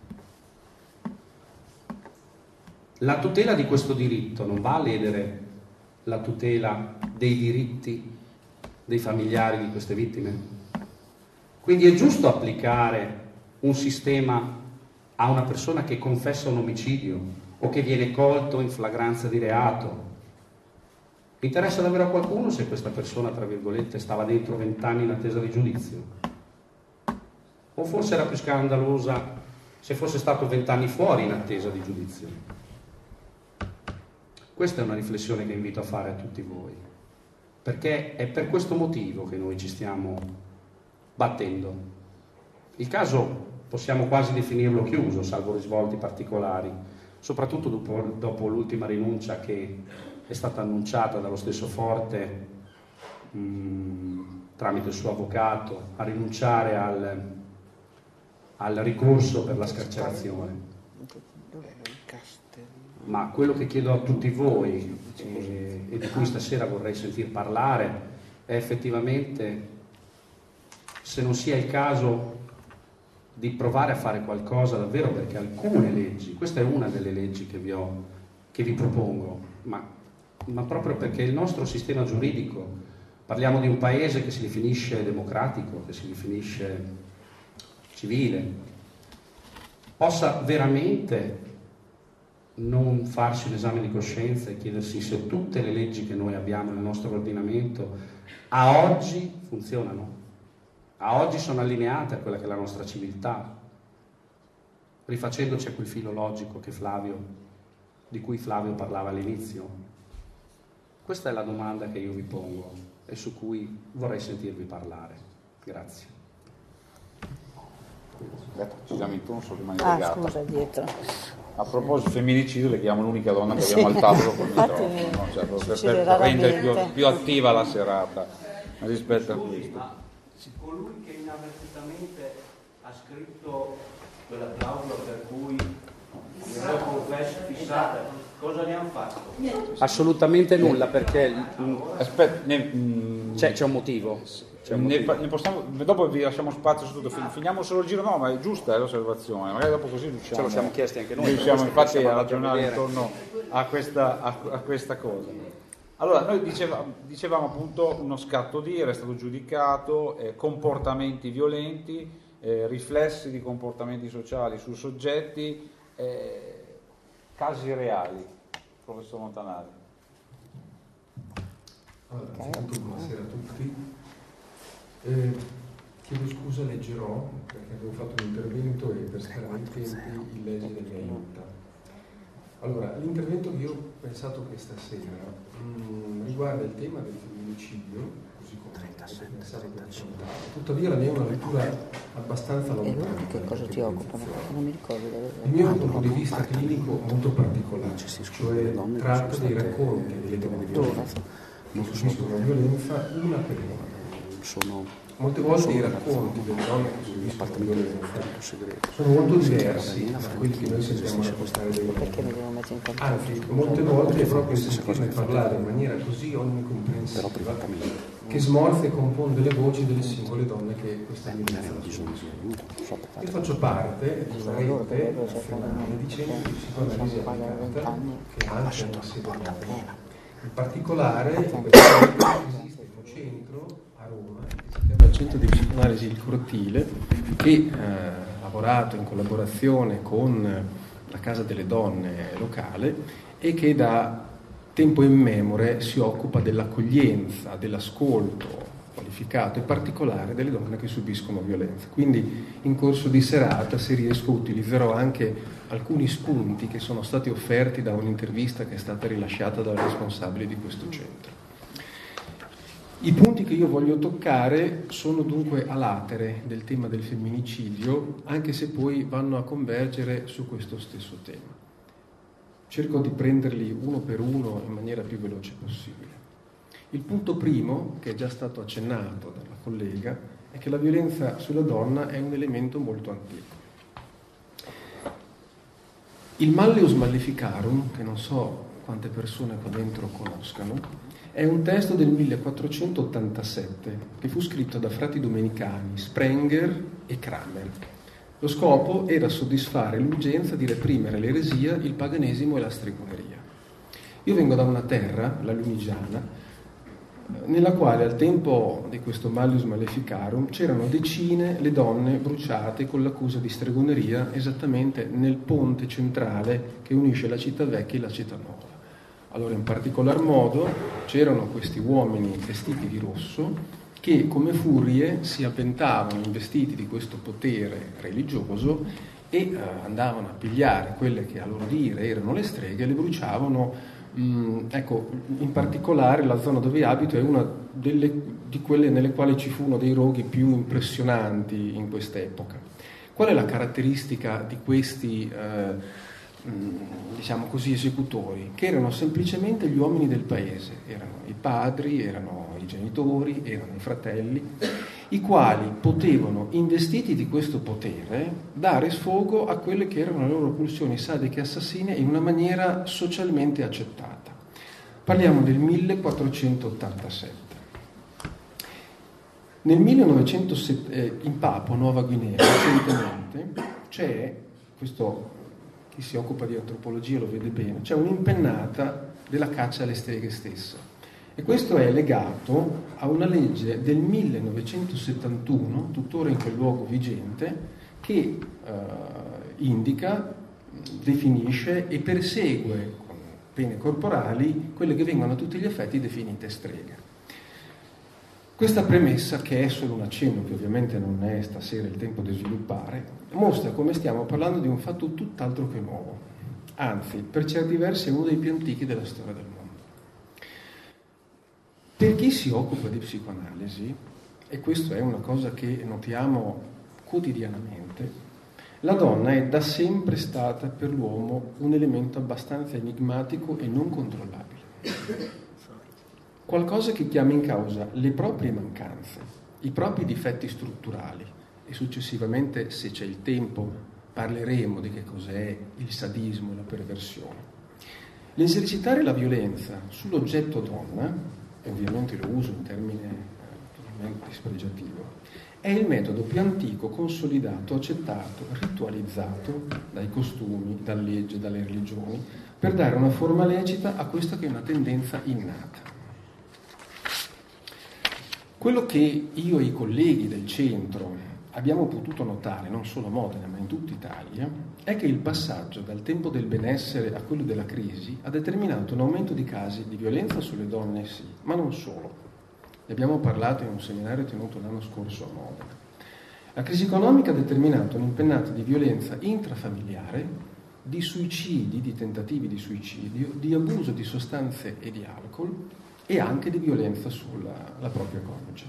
la tutela di questo diritto non va a ledere la tutela dei diritti dei familiari di queste vittime? Quindi è giusto applicare un sistema a una persona che confessa un omicidio o che viene colto in flagranza di reato? Interessa davvero a qualcuno se questa persona, tra virgolette, stava dentro 20 anni in attesa di giudizio? O forse era più scandalosa se fosse stato 20 anni fuori in attesa di giudizio? Questa è una riflessione che invito a fare a tutti voi, perché è per questo motivo che noi ci stiamo battendo. Il caso possiamo quasi definirlo chiuso, salvo risvolti particolari, soprattutto dopo l'ultima rinuncia che è stata annunciata dallo stesso Forte tramite il suo avvocato, a rinunciare al ricorso per la scarcerazione. Ma quello che chiedo a tutti voi e di cui stasera vorrei sentir parlare è effettivamente se non sia il caso di provare a fare qualcosa davvero, perché alcune leggi, questa è una delle leggi che vi propongo, ma proprio perché il nostro sistema giuridico, parliamo di un paese che si definisce democratico, che si definisce civile, possa veramente non farsi un esame di coscienza e chiedersi se tutte le leggi che noi abbiamo nel nostro ordinamento a oggi funzionano, a oggi sono allineate a quella che è la nostra civiltà, rifacendoci a quel filo logico di cui Flavio parlava all'inizio. Questa è la domanda che io vi pongo e su cui vorrei sentirvi parlare. Grazie. Ci siamo in turno, sono rimasto legato. Scusa, dietro. A proposito, femminicidio, le chiamo l'unica donna che abbiamo al tavolo col microfono, cioè, per rendere più attiva la serata rispetto a questo. Ma colui che inavvertitamente ha scritto quella clausola per cui il reo confesso fissata, cosa ne hanno fatto? Assolutamente nulla, perché c'è un motivo. Ne possiamo, dopo vi lasciamo spazio su tutto, finiamo solo il giro, no, ma è giusta l'osservazione, magari dopo così riusciamo. Ce lo siamo chiesti anche noi. Riusciamo infatti a ragionare intorno a questa cosa. Allora, noi dicevamo appunto uno scatto d'ira, è stato giudicato, comportamenti violenti, riflessi di comportamenti sociali su soggetti, casi reali, professor Montanari. Allora, innanzitutto buonasera a tutti. Chiedo scusa, leggerò perché avevo fatto un intervento e per stare ai tempi il legge mi aiuta. Allora, l'intervento che io ho pensato questa sera riguarda il tema del femminicidio, così come ho pensato di affrontare. Tuttavia la mia è una lettura abbastanza lontana. E che cosa ti occupano? Perché non mi ricordo. Il mio punto di vista clinico molto particolare, cioè tratta dei racconti delle donne che subiscono violenza una per una. Molte volte i racconti delle donne che subiscono violenza sono molto diversi da quelli che noi sentiamo raccontare dai uomini. Anzi, molte volte è proprio sentirne parlare in maniera così onnicomprensiva che smorza e confonde le voci delle singole donne che questa violenza subiscono. Io faccio parte di una rete nazionale di centri di psicoanalisi applicata che ha anche una sede a Roma. In particolare in questa rete esiste un centro a Roma che si chiama il Centro di Psicoanalisi Il Cortile, che ha lavorato in collaborazione con la Casa delle Donne locale e che da tempo immemore si occupa dell'accoglienza, dell'ascolto qualificato e particolare delle donne che subiscono violenza. Quindi in corso di serata, se riesco, utilizzerò anche alcuni spunti che sono stati offerti da un'intervista che è stata rilasciata dal responsabile di questo centro. I punti che io voglio toccare sono dunque a latere del tema del femminicidio, anche se poi vanno a convergere su questo stesso tema. Cerco di prenderli uno per uno in maniera più veloce possibile. Il punto primo, che è già stato accennato dalla collega, è che la violenza sulla donna è un elemento molto antico. Il Malleus Maleficarum, che non so quante persone qua dentro conoscano, è un testo del 1487 che fu scritto da frati domenicani Sprenger e Kramer. Lo scopo era soddisfare l'urgenza di reprimere l'eresia, il paganesimo e la stregoneria. Io vengo da una terra, la Lunigiana, nella quale al tempo di questo Malleus Maleficarum c'erano decine le donne bruciate con l'accusa di stregoneria esattamente nel ponte centrale che unisce la città vecchia e la città nuova. Allora, in particolar modo c'erano questi uomini vestiti di rosso che come furie si avventavano investiti di questo potere religioso e andavano a pigliare quelle che a loro dire erano le streghe e le bruciavano. Ecco, in particolare la zona dove abito è una di quelle nelle quali ci furono dei roghi più impressionanti in quest'epoca. Qual è la caratteristica di questi diciamo così, esecutori? Che erano semplicemente gli uomini del paese, erano i padri, erano i i genitori, erano i fratelli, i quali potevano, investiti di questo potere, dare sfogo a quelle che erano le loro pulsioni sadiche e assassine in una maniera socialmente accettata. Parliamo del 1487. Nel 1907, in Papua Nuova Guinea, recentemente, c'è, questo chi si occupa di antropologia lo vede bene, c'è un'impennata della caccia alle streghe stessa. E questo è legato a una legge del 1971, tuttora in quel luogo vigente, che indica, definisce e persegue con pene corporali quelle che vengono a tutti gli effetti definite streghe. Questa premessa, che è solo un accenno, che ovviamente non è stasera il tempo di sviluppare, mostra come stiamo parlando di un fatto tutt'altro che nuovo, anzi, per certi versi è uno dei più antichi della storia del mondo. Per chi si occupa di psicoanalisi, e questo è una cosa che notiamo quotidianamente, la donna è da sempre stata per l'uomo un elemento abbastanza enigmatico e non controllabile. Qualcosa che chiama in causa le proprie mancanze, i propri difetti strutturali, e successivamente, se c'è il tempo, parleremo di che cos'è il sadismo e la perversione. L'esercitare la violenza sull'oggetto donna, e ovviamente lo uso in termine totalmente dispregiativo, è il metodo più antico, consolidato, accettato, ritualizzato dai costumi, dalle leggi, dalle religioni, per dare una forma lecita a questa che è una tendenza innata. Quello che io e i colleghi del centro abbiamo potuto notare, non solo a Modena ma in tutta Italia, è che il passaggio dal tempo del benessere a quello della crisi ha determinato un aumento di casi di violenza sulle donne, sì, ma non solo. Ne abbiamo parlato in un seminario tenuto l'anno scorso a Modena. La crisi economica ha determinato un'impennata di violenza intrafamiliare, di suicidi, di tentativi di suicidio, di abuso di sostanze e di alcol, e anche di violenza sulla propria coniuge.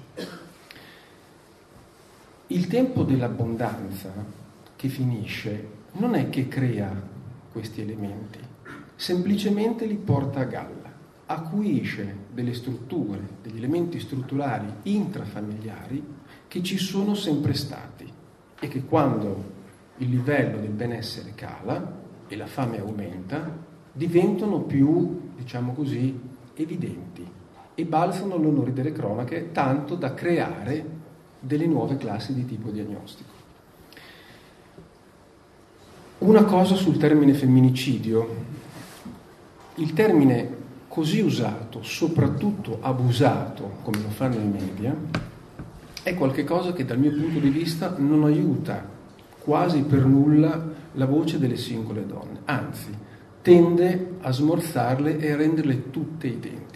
Il tempo dell'abbondanza che finisce non è che crea questi elementi, semplicemente li porta a galla, acuisce delle strutture, degli elementi strutturali intrafamiliari che ci sono sempre stati e che quando il livello del benessere cala e la fame aumenta diventano più, diciamo così, evidenti e balzano all'onore delle cronache, tanto da creare delle nuove classi di tipo diagnostico. Una cosa sul termine femminicidio. Il termine così usato, soprattutto abusato, come lo fanno i media, è qualcosa che dal mio punto di vista non aiuta quasi per nulla la voce delle singole donne, anzi tende a smorzarle e a renderle tutte identiche.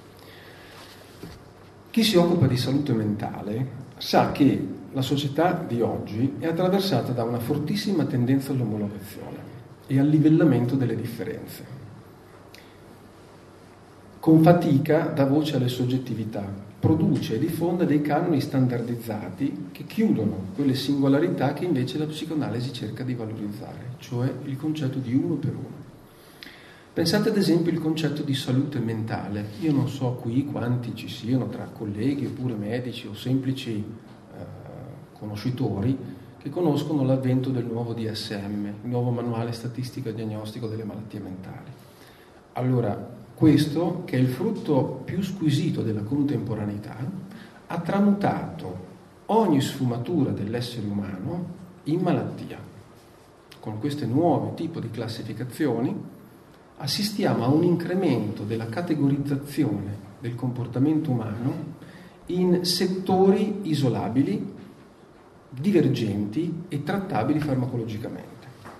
Chi si occupa di salute mentale sa che la società di oggi è attraversata da una fortissima tendenza all'omologazione e al livellamento delle differenze. Con fatica dà voce alle soggettività, produce e diffonde dei canoni standardizzati che chiudono quelle singolarità che invece la psicoanalisi cerca di valorizzare, cioè il concetto di uno per uno. Pensate ad esempio al concetto di salute mentale. Io non so qui quanti ci siano tra colleghi oppure medici o semplici conoscitori che conoscono l'avvento del nuovo DSM, il nuovo manuale statistico e diagnostico delle malattie mentali. Allora, questo, che è il frutto più squisito della contemporaneità, ha tramutato ogni sfumatura dell'essere umano in malattia. Con queste nuove tipo di classificazioni assistiamo a un incremento della categorizzazione del comportamento umano in settori isolabili, divergenti e trattabili farmacologicamente.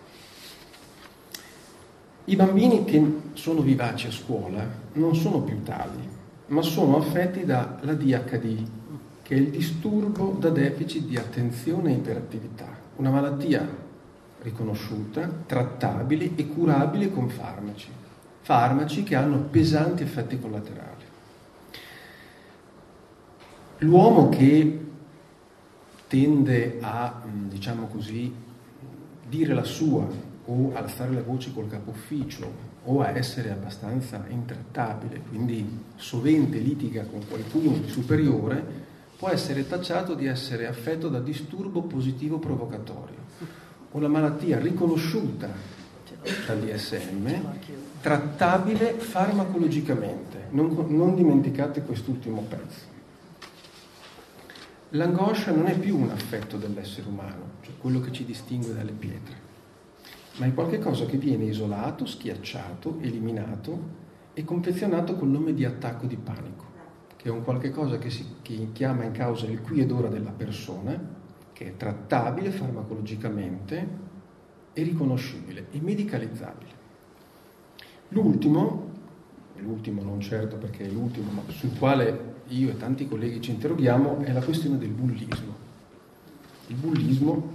I bambini che sono vivaci a scuola non sono più tali, ma sono affetti dalla DHD, che è il disturbo da deficit di attenzione e iperattività, una malattia riconosciuta, trattabile e curabile con farmaci che hanno pesanti effetti collaterali. L'uomo che tende a, diciamo così, dire la sua o alzare la voce col capo ufficio o a essere abbastanza intrattabile, quindi sovente litiga con qualcuno di superiore, può essere tacciato di essere affetto da disturbo positivo provocatorio, una malattia riconosciuta dal DSM, trattabile farmacologicamente. Non dimenticate quest'ultimo pezzo. L'angoscia non è più un affetto dell'essere umano, cioè quello che ci distingue dalle pietre, ma è qualcosa che viene isolato, schiacciato, eliminato e confezionato col nome di attacco di panico, che è un qualche cosa che chiama in causa il qui ed ora della persona, che è trattabile farmacologicamente e riconoscibile e medicalizzabile. L'ultimo non certo perché è l'ultimo, ma sul quale io e tanti colleghi ci interroghiamo, è la questione del bullismo. Il bullismo,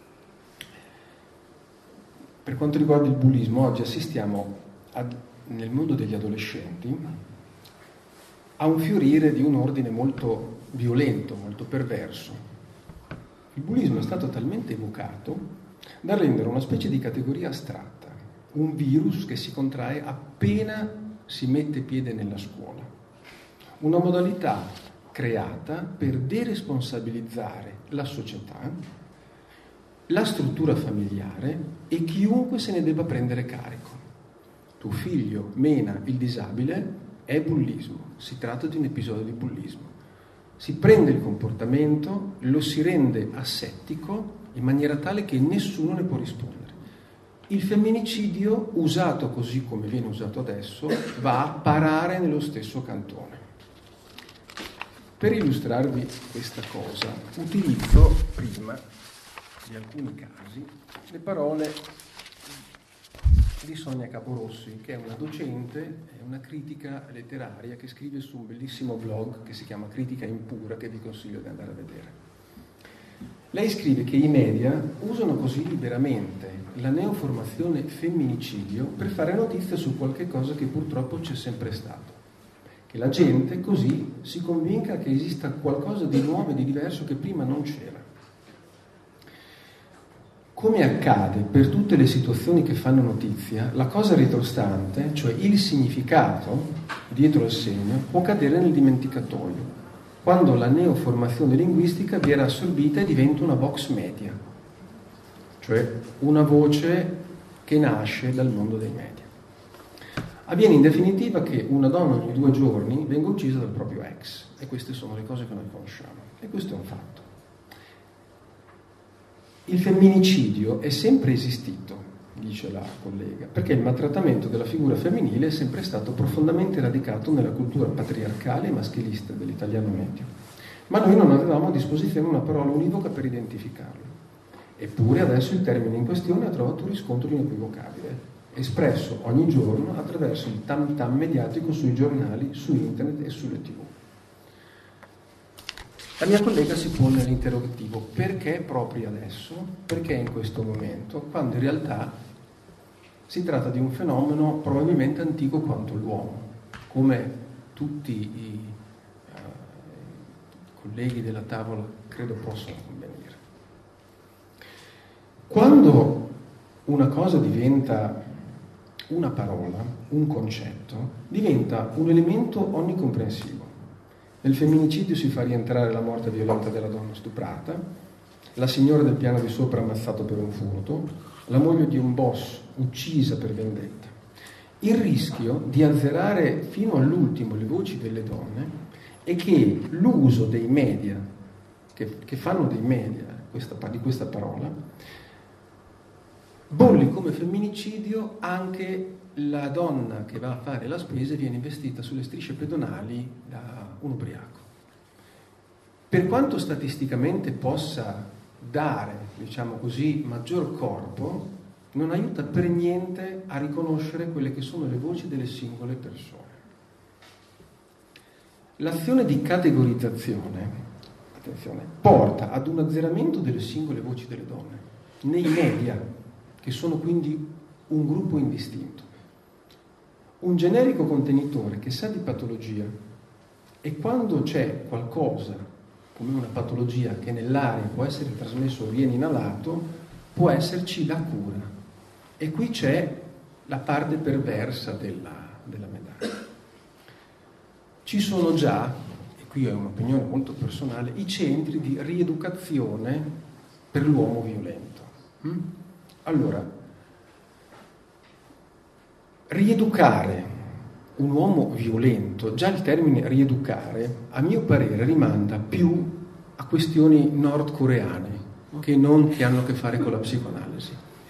per quanto riguarda il bullismo, oggi assistiamo nel mondo degli adolescenti a un fiorire di un ordine molto violento, molto perverso. Il bullismo è stato talmente evocato da rendere una specie di categoria astratta, un virus che si contrae appena si mette piede nella scuola, una modalità creata per deresponsabilizzare la società, la struttura familiare e chiunque se ne debba prendere carico. Tuo figlio mena il disabile, è bullismo, si tratta di un episodio di bullismo. Si prende il comportamento, lo si rende assettico in maniera tale che nessuno ne può rispondere. Il femminicidio, usato così come viene usato adesso, va a parare nello stesso cantone. Per illustrarvi questa cosa, utilizzo prima di alcuni casi le parole di Sonia Caporossi, che è una docente, è una critica letteraria che scrive su un bellissimo blog che si chiama Critica Impura, che vi consiglio di andare a vedere. Lei scrive che i media usano così liberamente la neoformazione femminicidio per fare notizia su qualche cosa che purtroppo c'è sempre stato. Che la gente così si convinca che esista qualcosa di nuovo e di diverso che prima non c'era. Come accade per tutte le situazioni che fanno notizia, la cosa ritrostante, cioè il significato dietro il segno, può cadere nel dimenticatoio, quando la neoformazione linguistica viene assorbita e diventa una vox media, cioè una voce che nasce dal mondo dei media. Avviene in definitiva che una donna ogni 2 giorni venga uccisa dal proprio ex, e queste sono le cose che noi conosciamo, e questo è un fatto. Il femminicidio è sempre esistito, dice la collega, perché il maltrattamento della figura femminile è sempre stato profondamente radicato nella cultura patriarcale e maschilista dell'italiano medio. Ma noi non avevamo a disposizione una parola univoca per identificarlo. Eppure adesso il termine in questione ha trovato un riscontro inequivocabile, espresso ogni giorno attraverso il tam tam mediatico sui giornali, su internet e sulle tv. La mia collega si pone l'interrogativo: perché proprio adesso? Perché in questo momento? Quando in realtà si tratta di un fenomeno probabilmente antico quanto l'uomo, come tutti i colleghi della tavola credo possano convenire. Quando una cosa diventa una parola, un concetto, diventa un elemento onnicomprensivo. Nel femminicidio si fa rientrare la morte violenta della donna stuprata, la signora del piano di sopra ammazzato per un furto, la moglie di un boss uccisa per vendetta. Il rischio di azzerare fino all'ultimo le voci delle donne è che l'uso dei media, che fanno dei media di questa parola, bolli come femminicidio anche la donna che va a fare la spesa e viene investita sulle strisce pedonali da un ubriaco. Per quanto statisticamente possa dare, diciamo così, maggior corpo, non aiuta per niente a riconoscere quelle che sono le voci delle singole persone. L'azione di categorizzazione, attenzione, porta ad un azzeramento delle singole voci delle donne nei media, che sono quindi un gruppo indistinto. Un generico contenitore che sa di patologia, e quando c'è qualcosa come una patologia che nell'aria può essere trasmesso o viene inalato, può esserci la cura. E qui c'è la parte perversa della medaglia. Ci sono già, e qui è un'opinione molto personale, i centri di rieducazione per l'uomo violento. Allora, rieducare un uomo violento, già il termine rieducare, a mio parere, rimanda più a questioni nordcoreane che hanno a che fare con la psicoanalisi.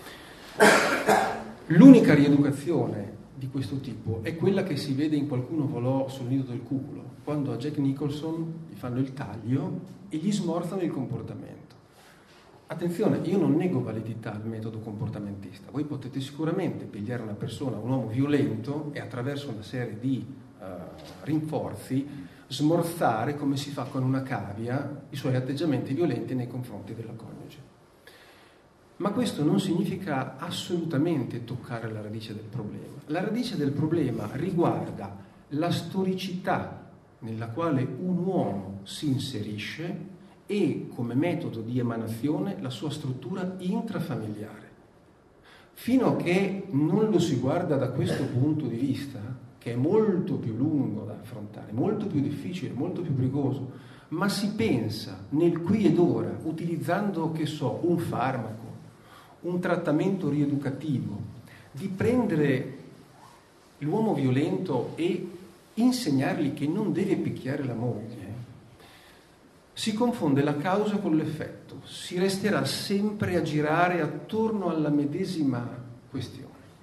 L'unica rieducazione di questo tipo è quella che si vede in Qualcuno volò sul nido del cuculo, quando a Jack Nicholson gli fanno il taglio e gli smorzano il comportamento. Attenzione, io non nego validità al metodo comportamentista. Voi potete sicuramente pigliare una persona, un uomo violento, e attraverso una serie di rinforzi smorzare, come si fa con una cavia, i suoi atteggiamenti violenti nei confronti della coniuge. Ma questo non significa assolutamente toccare la radice del problema. La radice del problema riguarda la storicità nella quale un uomo si inserisce e, come metodo di emanazione, la sua struttura intrafamiliare. Fino a che non lo si guarda da questo punto di vista, che è molto più lungo da affrontare, molto più difficile, molto più brigoso, ma si pensa nel qui ed ora, utilizzando, un farmaco, un trattamento rieducativo, di prendere l'uomo violento e insegnargli che non deve picchiare la moglie, si confonde la causa con l'effetto, si resterà sempre a girare attorno alla medesima questione.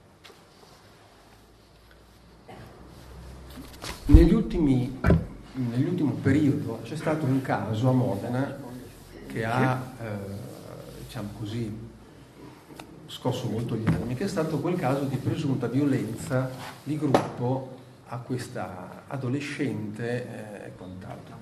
Nell'ultimo periodo c'è stato un caso a Modena che ha, scosso molto gli animi, che è stato quel caso di presunta violenza di gruppo a questa adolescente e quant'altro.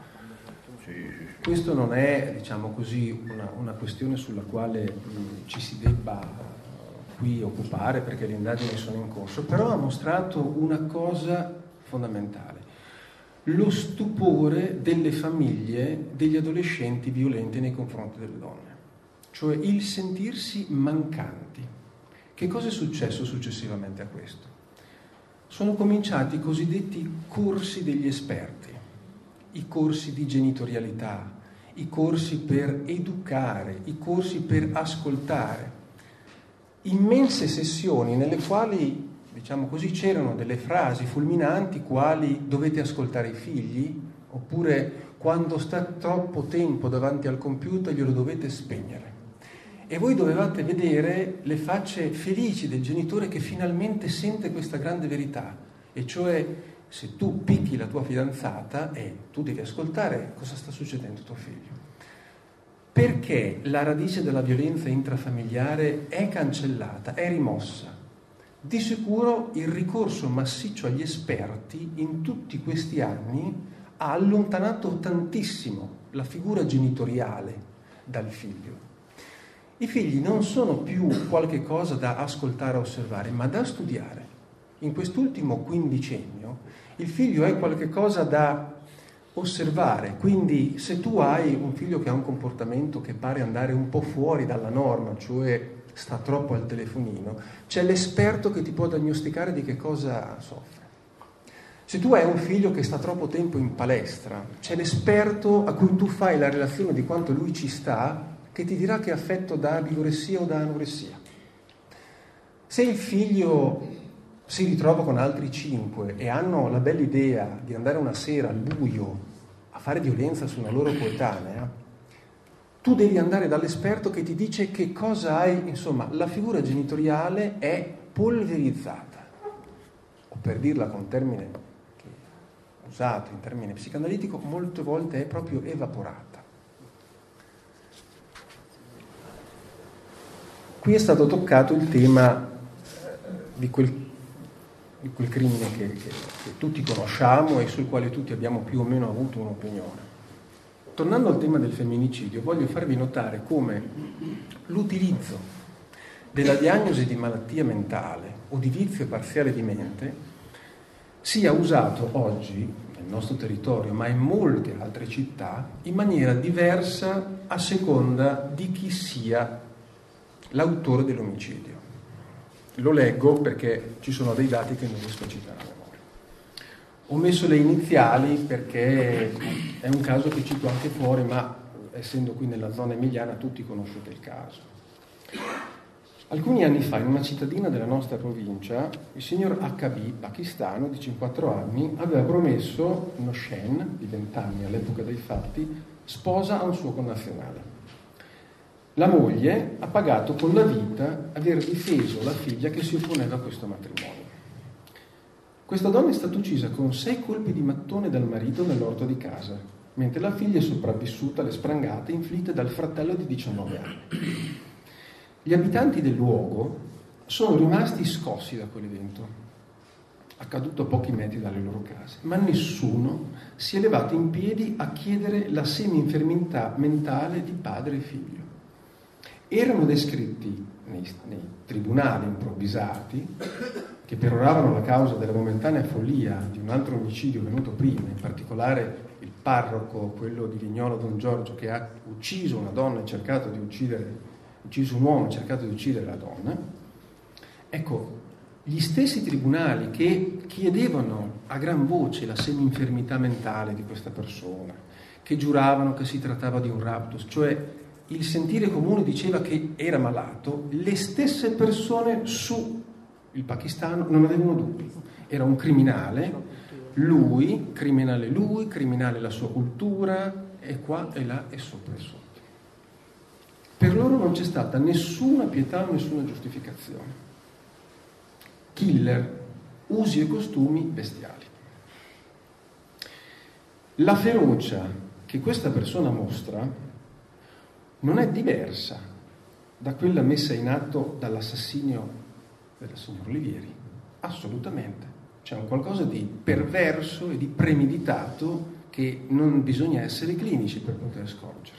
Questo non è, una questione sulla quale ci si debba qui occupare, perché le indagini sono in corso, però ha mostrato una cosa fondamentale: lo stupore delle famiglie degli adolescenti violenti nei confronti delle donne, cioè il sentirsi mancanti. Che cosa è successo successivamente a questo? Sono cominciati i cosiddetti corsi degli esperti, i corsi di genitorialità, i corsi per educare, i corsi per ascoltare, immense sessioni nelle quali, c'erano delle frasi fulminanti quali: dovete ascoltare i figli, oppure quando sta troppo tempo davanti al computer glielo dovete spegnere. E voi dovevate vedere le facce felici del genitore che finalmente sente questa grande verità, e cioè: se tu picchi la tua fidanzata, tu devi ascoltare cosa sta succedendo a tuo figlio. Perché la radice della violenza intrafamiliare è cancellata, è rimossa. Di sicuro il ricorso massiccio agli esperti in tutti questi anni ha allontanato tantissimo la figura genitoriale dal figlio. I figli non sono più qualche cosa da ascoltare o osservare, ma da studiare. In quest'ultimo quindicennio il figlio è qualche cosa da osservare, quindi se tu hai un figlio che ha un comportamento che pare andare un po' fuori dalla norma, cioè sta troppo al telefonino, c'è l'esperto che ti può diagnosticare di che cosa soffre. Se tu hai un figlio che sta troppo tempo in palestra, c'è l'esperto a cui tu fai la relazione di quanto lui ci sta, che ti dirà che è affetto da bigoressia o da anoressia. Se il figlio si ritrova con altri 5 e hanno la bella idea di andare una sera al buio a fare violenza su una loro coetanea, tu devi andare dall'esperto che ti dice che cosa hai, la figura genitoriale è polverizzata, o per dirla con un termine che è usato in termine psicanalitico, molte volte è proprio evaporata. Qui è stato toccato il tema di quel crimine che tutti conosciamo e sul quale tutti abbiamo più o meno avuto un'opinione. Tornando al tema del femminicidio, voglio farvi notare come l'utilizzo della diagnosi di malattia mentale o di vizio parziale di mente sia usato oggi nel nostro territorio, ma in molte altre città, in maniera diversa a seconda di chi sia l'autore dell'omicidio. lo leggo perché ci sono dei dati che non riesco a citare a memoria. Ho messo le iniziali perché è un caso che cito anche fuori, ma essendo qui nella zona emiliana tutti conoscete il caso. Alcuni anni fa, in una cittadina della nostra provincia, il signor HB, pakistano, di 54 anni, aveva promesso Noshen, di 20 anni all'epoca dei fatti, sposa a un suo connazionale. La moglie ha pagato con la vita aver difeso la figlia che si opponeva a questo matrimonio. Questa donna è stata uccisa con 6 colpi di mattone dal marito nell'orto di casa, mentre la figlia è sopravvissuta alle sprangate inflitte dal fratello di 19 anni. Gli abitanti del luogo sono rimasti scossi da quell'evento, accaduto a pochi metri dalle loro case, ma nessuno si è levato in piedi a chiedere la semi-infermità mentale di padre e figlio. Erano descritti nei tribunali improvvisati, che peroravano la causa della momentanea follia di un altro omicidio venuto prima, in particolare il parroco, quello di Vignolo Don Giorgio, che ha ucciso una donna e cercato di ucciso un uomo e cercato di uccidere la donna. Ecco, gli stessi tribunali che chiedevano a gran voce la semi-infermità mentale di questa persona, che giuravano che si trattava di un raptus, cioè il sentire comune diceva che era malato, le stesse persone su il pakistano non avevano dubbi. Era un criminale, criminale la sua cultura, e qua e là e sopra e sotto. Per loro non c'è stata nessuna pietà, nessuna giustificazione. Killer, usi e costumi bestiali. La ferocia che questa persona mostra non è diversa da quella messa in atto dall'assassinio del signor Olivieri. Assolutamente. C'è un qualcosa di perverso e di premeditato che non bisogna essere clinici per poter scorgere.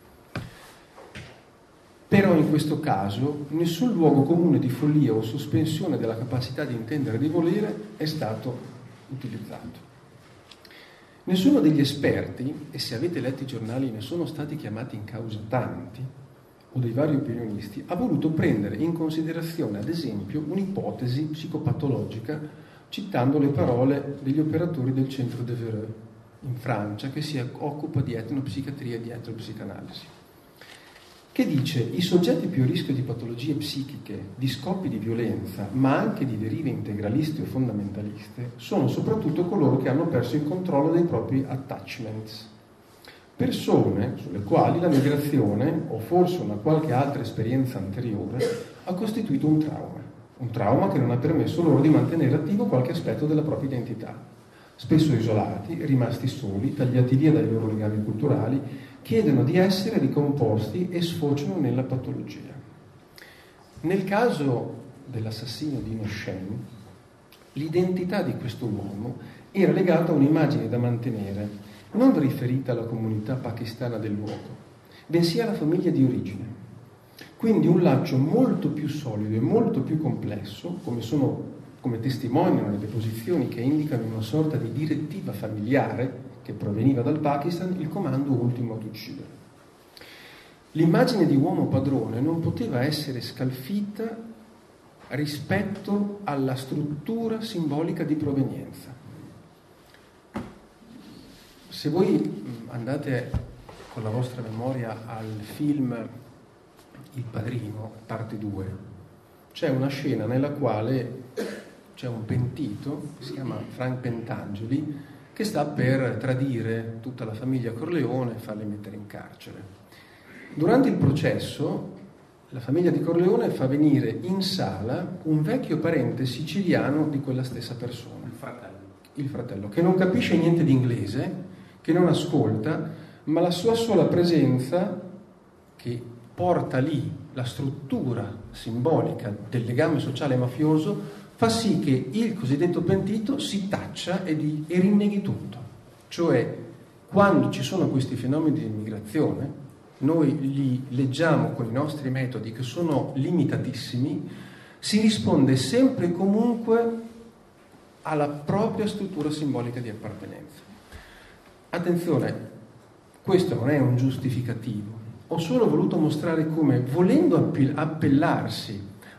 Però in questo caso nessun luogo comune di follia o sospensione della capacità di intendere e di volere è stato utilizzato. Nessuno degli esperti, e se avete letto i giornali ne sono stati chiamati in causa tanti, o dei vari opinionisti, ha voluto prendere in considerazione, ad esempio, un'ipotesi psicopatologica, citando le parole degli operatori del centro Devereux in Francia, che si occupa di etnopsichiatria e di etnopsicanalisi, che dice: i soggetti più a rischio di patologie psichiche, di scoppi di violenza, ma anche di derive integraliste o fondamentaliste, sono soprattutto coloro che hanno perso il controllo dei propri attachments. Persone sulle quali la migrazione, o forse una qualche altra esperienza anteriore, ha costituito un trauma che non ha permesso loro di mantenere attivo qualche aspetto della propria identità. Spesso isolati, rimasti soli, tagliati via dai loro legami culturali, chiedono di essere ricomposti e sfociano nella patologia. Nel caso dell'assassinio di Noshen, l'identità di questo uomo era legata a un'immagine da mantenere, non riferita alla comunità pakistana del luogo, bensì alla famiglia di origine. Quindi un laccio molto più solido e molto più complesso, come testimoniano le deposizioni che indicano una sorta di direttiva familiare che proveniva dal Pakistan, il comando ultimo ad uccidere. L'immagine di uomo padrone non poteva essere scalfita rispetto alla struttura simbolica di provenienza. Se voi andate con la vostra memoria al film Il Padrino, parte 2, c'è una scena nella quale c'è un pentito, che si chiama Frank Pentangeli, che sta per tradire tutta la famiglia Corleone e farli mettere in carcere. Durante il processo, la famiglia di Corleone fa venire in sala un vecchio parente siciliano di quella stessa persona, il fratello, che non capisce niente di inglese, che non ascolta, ma la sua sola presenza, che porta lì la struttura simbolica del legame sociale mafioso, fa sì che il cosiddetto pentito si taccia e rinneghi tutto. Cioè, quando ci sono questi fenomeni di immigrazione, noi li leggiamo con i nostri metodi che sono limitatissimi, si risponde sempre e comunque alla propria struttura simbolica di appartenenza. Attenzione, questo non è un giustificativo. Ho solo voluto mostrare come, volendo appellarsi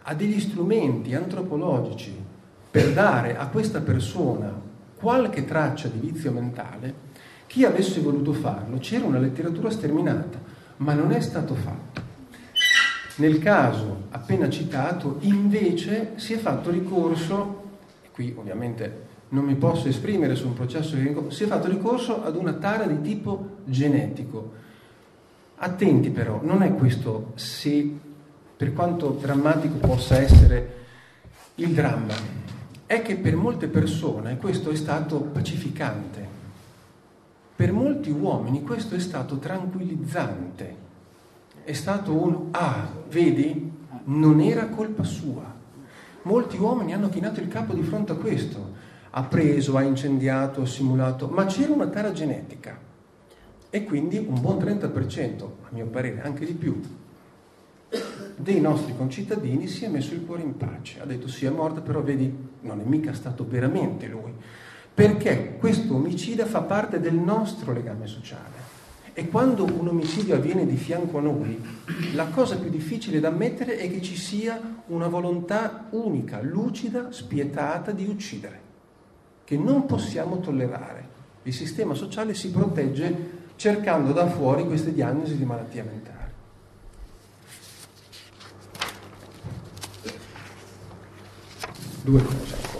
ha degli strumenti antropologici per dare a questa persona qualche traccia di vizio mentale, chi avesse voluto farlo, c'era una letteratura sterminata, ma non è stato fatto. Nel caso appena citato, invece, si è fatto ricorso, e qui ovviamente non mi posso esprimere su un processo clinico, si è fatto ricorso ad una tara di tipo genetico. Attenti però, non è questo, se per quanto drammatico possa essere il dramma, è che per molte persone questo è stato pacificante, per molti uomini questo è stato tranquillizzante, è stato un vedi, non era colpa sua. Molti uomini hanno chinato il capo di fronte a questo, ha preso, ha incendiato, ha simulato, ma c'era una tara genetica e quindi un buon 30%, a mio parere anche di più, dei nostri concittadini si è messo il cuore in pace, ha detto sì, è morta, però vedi, non è mica stato veramente lui, perché questo omicida fa parte del nostro legame sociale. E quando un omicidio avviene di fianco a noi, la cosa più difficile da ammettere è che ci sia una volontà unica, lucida, spietata di uccidere, che non possiamo tollerare. Il sistema sociale si protegge cercando da fuori queste diagnosi di malattia mentale. Due cose ancora.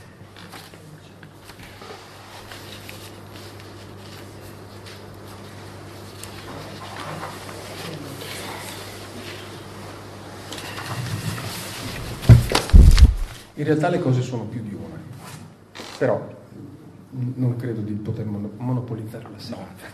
In realtà le cose sono più di una, però non credo di poter monopolizzare la serata.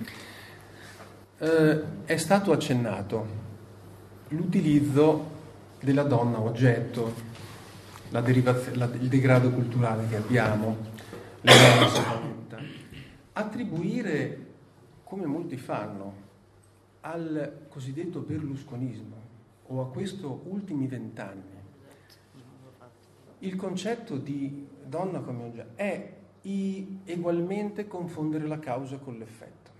È stato accennato l'utilizzo della donna oggetto, il degrado culturale che abbiamo, la donna sopravvissuta. Attribuire, come molti fanno, al cosiddetto berlusconismo o a questo ultimi 20 anni il concetto di donna come oggetto è egualmente confondere la causa con l'effetto.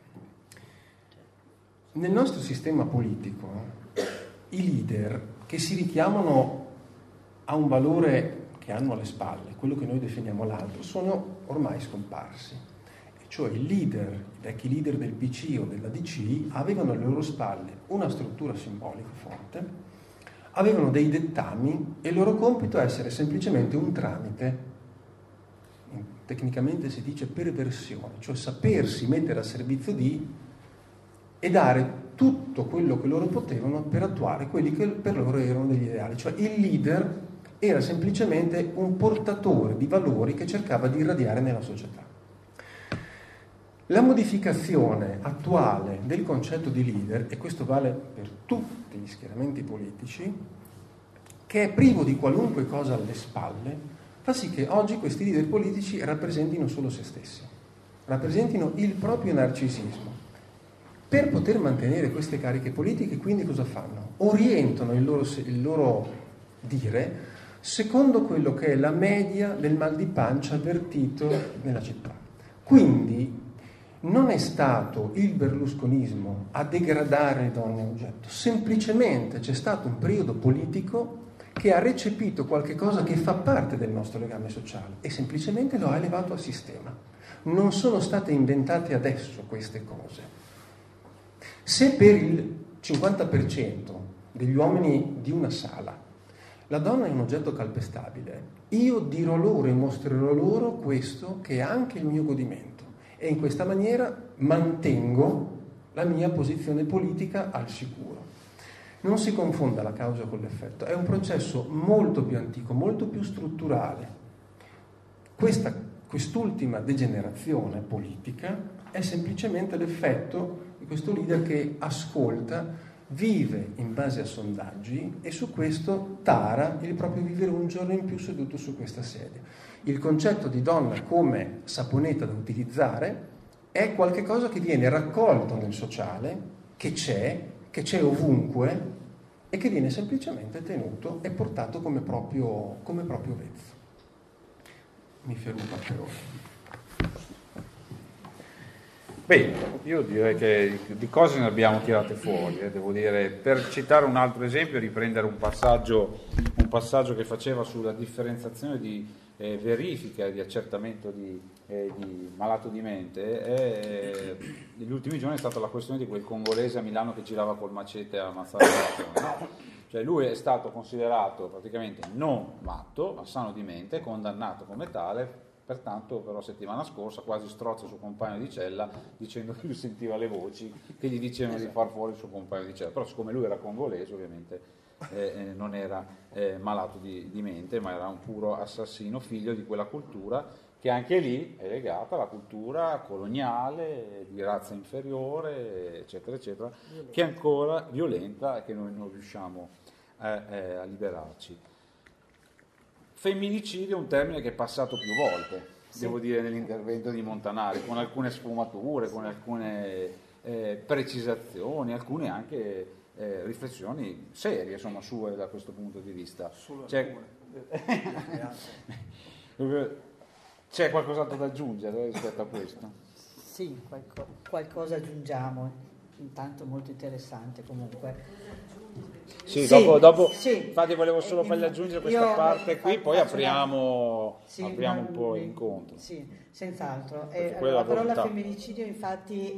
Nel nostro sistema politico i leader che si richiamano a un valore che hanno alle spalle, quello che noi definiamo l'altro, sono ormai scomparsi. E cioè i leader, i vecchi leader del PC o della DC avevano alle loro spalle una struttura simbolica forte, avevano dei dettami e il loro compito è essere semplicemente un tramite, tecnicamente si dice perversione, cioè sapersi mettere a servizio di e dare tutto quello che loro potevano per attuare quelli che per loro erano degli ideali. Cioè il leader era semplicemente un portatore di valori che cercava di irradiare nella società. La modificazione attuale del concetto di leader, e questo vale per tutti gli schieramenti politici, che è privo di qualunque cosa alle spalle, fa sì che oggi questi leader politici rappresentino solo se stessi, rappresentino il proprio narcisismo. Per poter mantenere queste cariche politiche, quindi cosa fanno? Orientano il loro dire secondo quello che è la media del mal di pancia avvertito nella città. Quindi non è stato il berlusconismo a degradare le donne oggetto, semplicemente c'è stato un periodo politico che ha recepito qualche cosa che fa parte del nostro legame sociale e semplicemente lo ha elevato a sistema. Non sono state inventate adesso queste cose. Se per il 50% degli uomini di una sala la donna è un oggetto calpestabile, io dirò loro e mostrerò loro questo che è anche il mio godimento e in questa maniera mantengo la mia posizione politica al sicuro. Non si confonda la causa con l'effetto, è un processo molto più antico, molto più strutturale. Quest'ultima degenerazione politica è semplicemente l'effetto di questo leader che ascolta, vive in base a sondaggi e su questo tara il proprio vivere un giorno in più seduto su questa sedia. Il concetto di donna come saponetta da utilizzare è qualcosa che viene raccolto nel sociale, che c'è ovunque e che viene semplicemente tenuto e portato come proprio vezzo. Mi fermo qua per ora. Beh, io direi che di cose ne abbiamo tirate fuori, devo dire. Per citare un altro esempio, riprendere un passaggio un passaggio che faceva sulla differenziazione di verifica e di accertamento di malato di mente, negli ultimi giorni è stata la questione di quel congolese a Milano che girava col macete a ammazzare persone. Cioè lui è stato considerato praticamente non matto, ma sano di mente, condannato come tale. Pertanto però settimana scorsa quasi strozza il suo compagno di cella dicendo che lui sentiva le voci che gli dicevano di far fuori il suo compagno di cella, però siccome lui era congolese ovviamente non era malato di mente, ma era un puro assassino, figlio di quella cultura che anche lì è legata alla cultura coloniale, di razza inferiore, eccetera, eccetera, che è ancora violenta e che noi non riusciamo a liberarci. Femminicidio è un termine che è passato più volte, devo dire, nell'intervento di Montanari, con alcune sfumature, con alcune precisazioni, alcune anche riflessioni serie, insomma, sue da questo punto di vista. C'è qualcos'altro da aggiungere rispetto a questo? Sì, qualcosa aggiungiamo, intanto molto interessante comunque. Sì, dopo sì. Infatti volevo solo fargli aggiungere questa parte qui, poi apriamo un po' l'incontro. Sì, senz'altro. La parola femminicidio infatti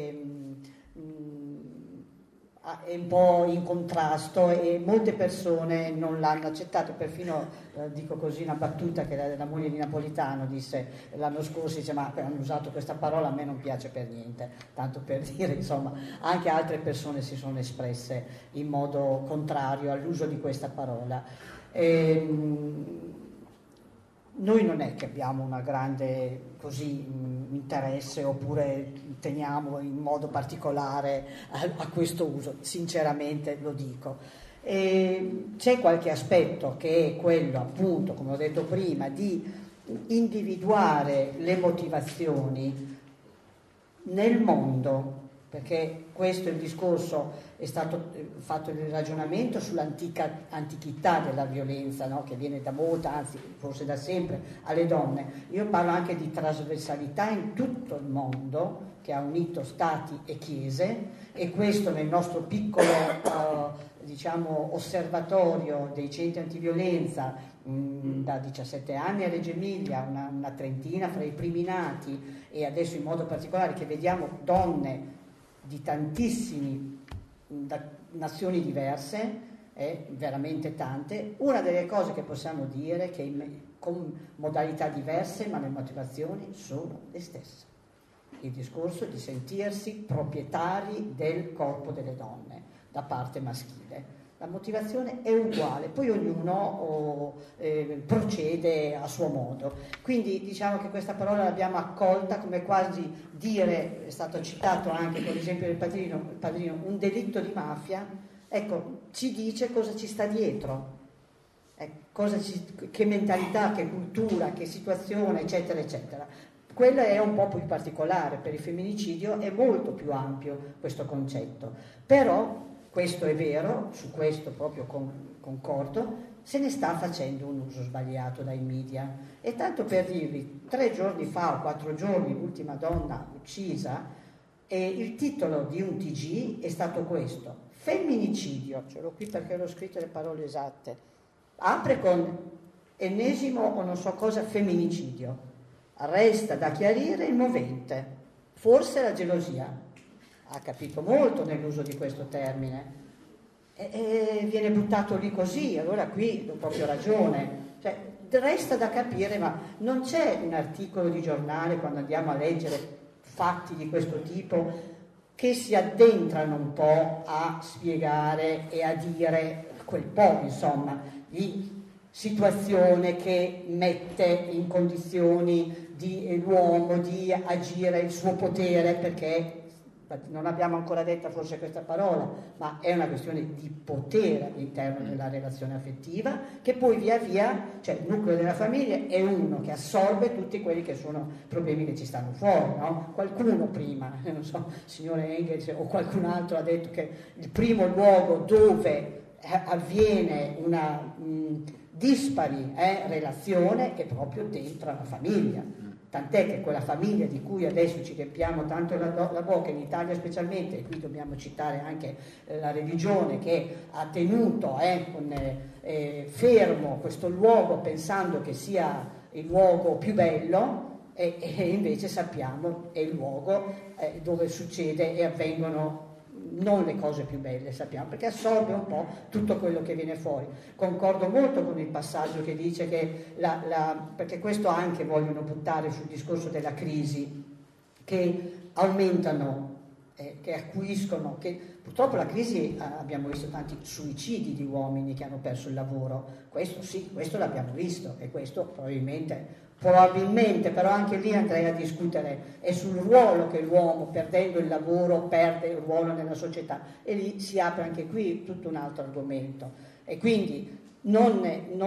è un po' in contrasto e molte persone non l'hanno accettato, perfino dico così una battuta che la moglie di Napolitano disse l'anno scorso, dice ma hanno usato questa parola, a me non piace per niente, tanto per dire, insomma, anche altre persone si sono espresse in modo contrario all'uso di questa parola. Noi non è che abbiamo una grande interesse oppure teniamo in modo particolare a questo uso, sinceramente lo dico. C'è qualche aspetto che è quello, appunto, come ho detto prima, di individuare le motivazioni nel mondo, perché questo è il discorso, è stato fatto il ragionamento sull'antichità della violenza, no? Che viene da molta, anzi forse da sempre, alle donne. Io parlo anche di trasversalità in tutto il mondo che ha unito stati e chiese, e questo nel nostro piccolo osservatorio dei centri antiviolenza da 17 anni a Reggio Emilia, una trentina fra i primi nati, e adesso in modo particolare che vediamo donne di tantissime nazioni diverse, veramente tante. Una delle cose che possiamo dire è che con modalità diverse ma le motivazioni sono le stesse. Il discorso di sentirsi proprietari del corpo delle donne da parte maschile. La motivazione è uguale, poi ognuno procede a suo modo. Quindi diciamo che questa parola l'abbiamo accolta come quasi dire, è stato citato anche con l'esempio del padrino, un delitto di mafia, ecco, ci dice cosa ci sta dietro, che mentalità, che cultura, che situazione, eccetera, eccetera. Quello è un po' più particolare, per il femminicidio è molto più ampio questo concetto, però questo è vero, su questo proprio concordo, se ne sta facendo un uso sbagliato dai media. E tanto per dirvi, 3 giorni fa o 4 giorni, l'ultima donna uccisa, e il titolo di un TG è stato questo: femminicidio, ce l'ho qui perché l'ho scritto le parole esatte, apre con ennesimo o non so cosa femminicidio, resta da chiarire il movente, forse la gelosia. Ha capito molto nell'uso di questo termine e viene buttato lì così, allora qui ho proprio ragione, cioè, resta da capire, ma non c'è un articolo di giornale, quando andiamo a leggere fatti di questo tipo, che si addentrano un po' a spiegare e a dire quel po', insomma, di situazione che mette in condizioni l'uomo di agire il suo potere, perché non abbiamo ancora detta forse questa parola, ma è una questione di potere all'interno della relazione affettiva, che poi via via, cioè il nucleo della famiglia è uno che assorbe tutti quelli che sono problemi che ci stanno fuori, no? Qualcuno prima, non so, il signore Engels o qualcun altro ha detto che il primo luogo dove avviene una dispari relazione è proprio dentro la famiglia. tant'è che quella famiglia di cui adesso ci riempiamo tanto la bocca, in Italia specialmente, e qui dobbiamo citare anche la religione che ha tenuto fermo questo luogo pensando che sia il luogo più bello, e invece sappiamo è il luogo dove succede e avvengono non le cose più belle, sappiamo, perché assorbe un po' tutto quello che viene fuori. Concordo molto con il passaggio che dice che perché questo anche vogliono buttare sul discorso della crisi, che aumentano, che acuiscono, che purtroppo la crisi, abbiamo visto tanti suicidi di uomini che hanno perso il lavoro, questo sì, questo l'abbiamo visto, e questo probabilmente, però anche lì andrei a discutere, è sul ruolo che l'uomo, perdendo il lavoro, perde il ruolo nella società, e lì si apre anche qui tutto un altro argomento, e quindi non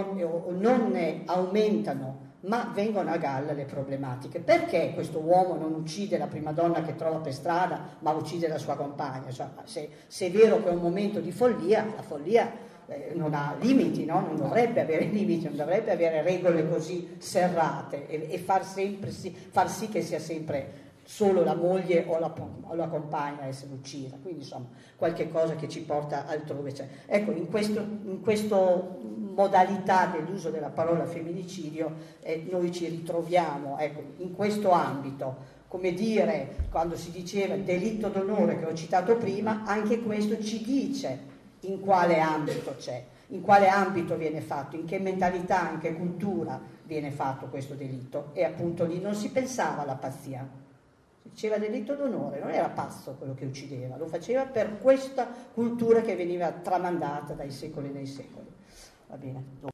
aumentano ma vengono a galla le problematiche. Perché questo uomo non uccide la prima donna che trova per strada, ma uccide la sua compagna? Cioè, se è vero che è un momento di follia, la follia non ha limiti, no? Non dovrebbe avere limiti, non dovrebbe avere regole così serrate, e far sì che sia sempre solo la moglie o la compagna a essere uccisa. Quindi insomma qualche cosa che ci porta altrove c'è. Ecco, in questo modalità dell'uso della parola femminicidio noi ci ritroviamo, ecco, in questo ambito, come dire, quando si diceva il delitto d'onore che ho citato prima, anche questo ci dice in quale ambito c'è, in quale ambito viene fatto, in che mentalità, in che cultura viene fatto questo delitto, e appunto lì non si pensava alla pazzia. Diceva delitto d'onore, non era pazzo quello che uccideva, lo faceva per questa cultura che veniva tramandata dai secoli e dai secoli. Va bene.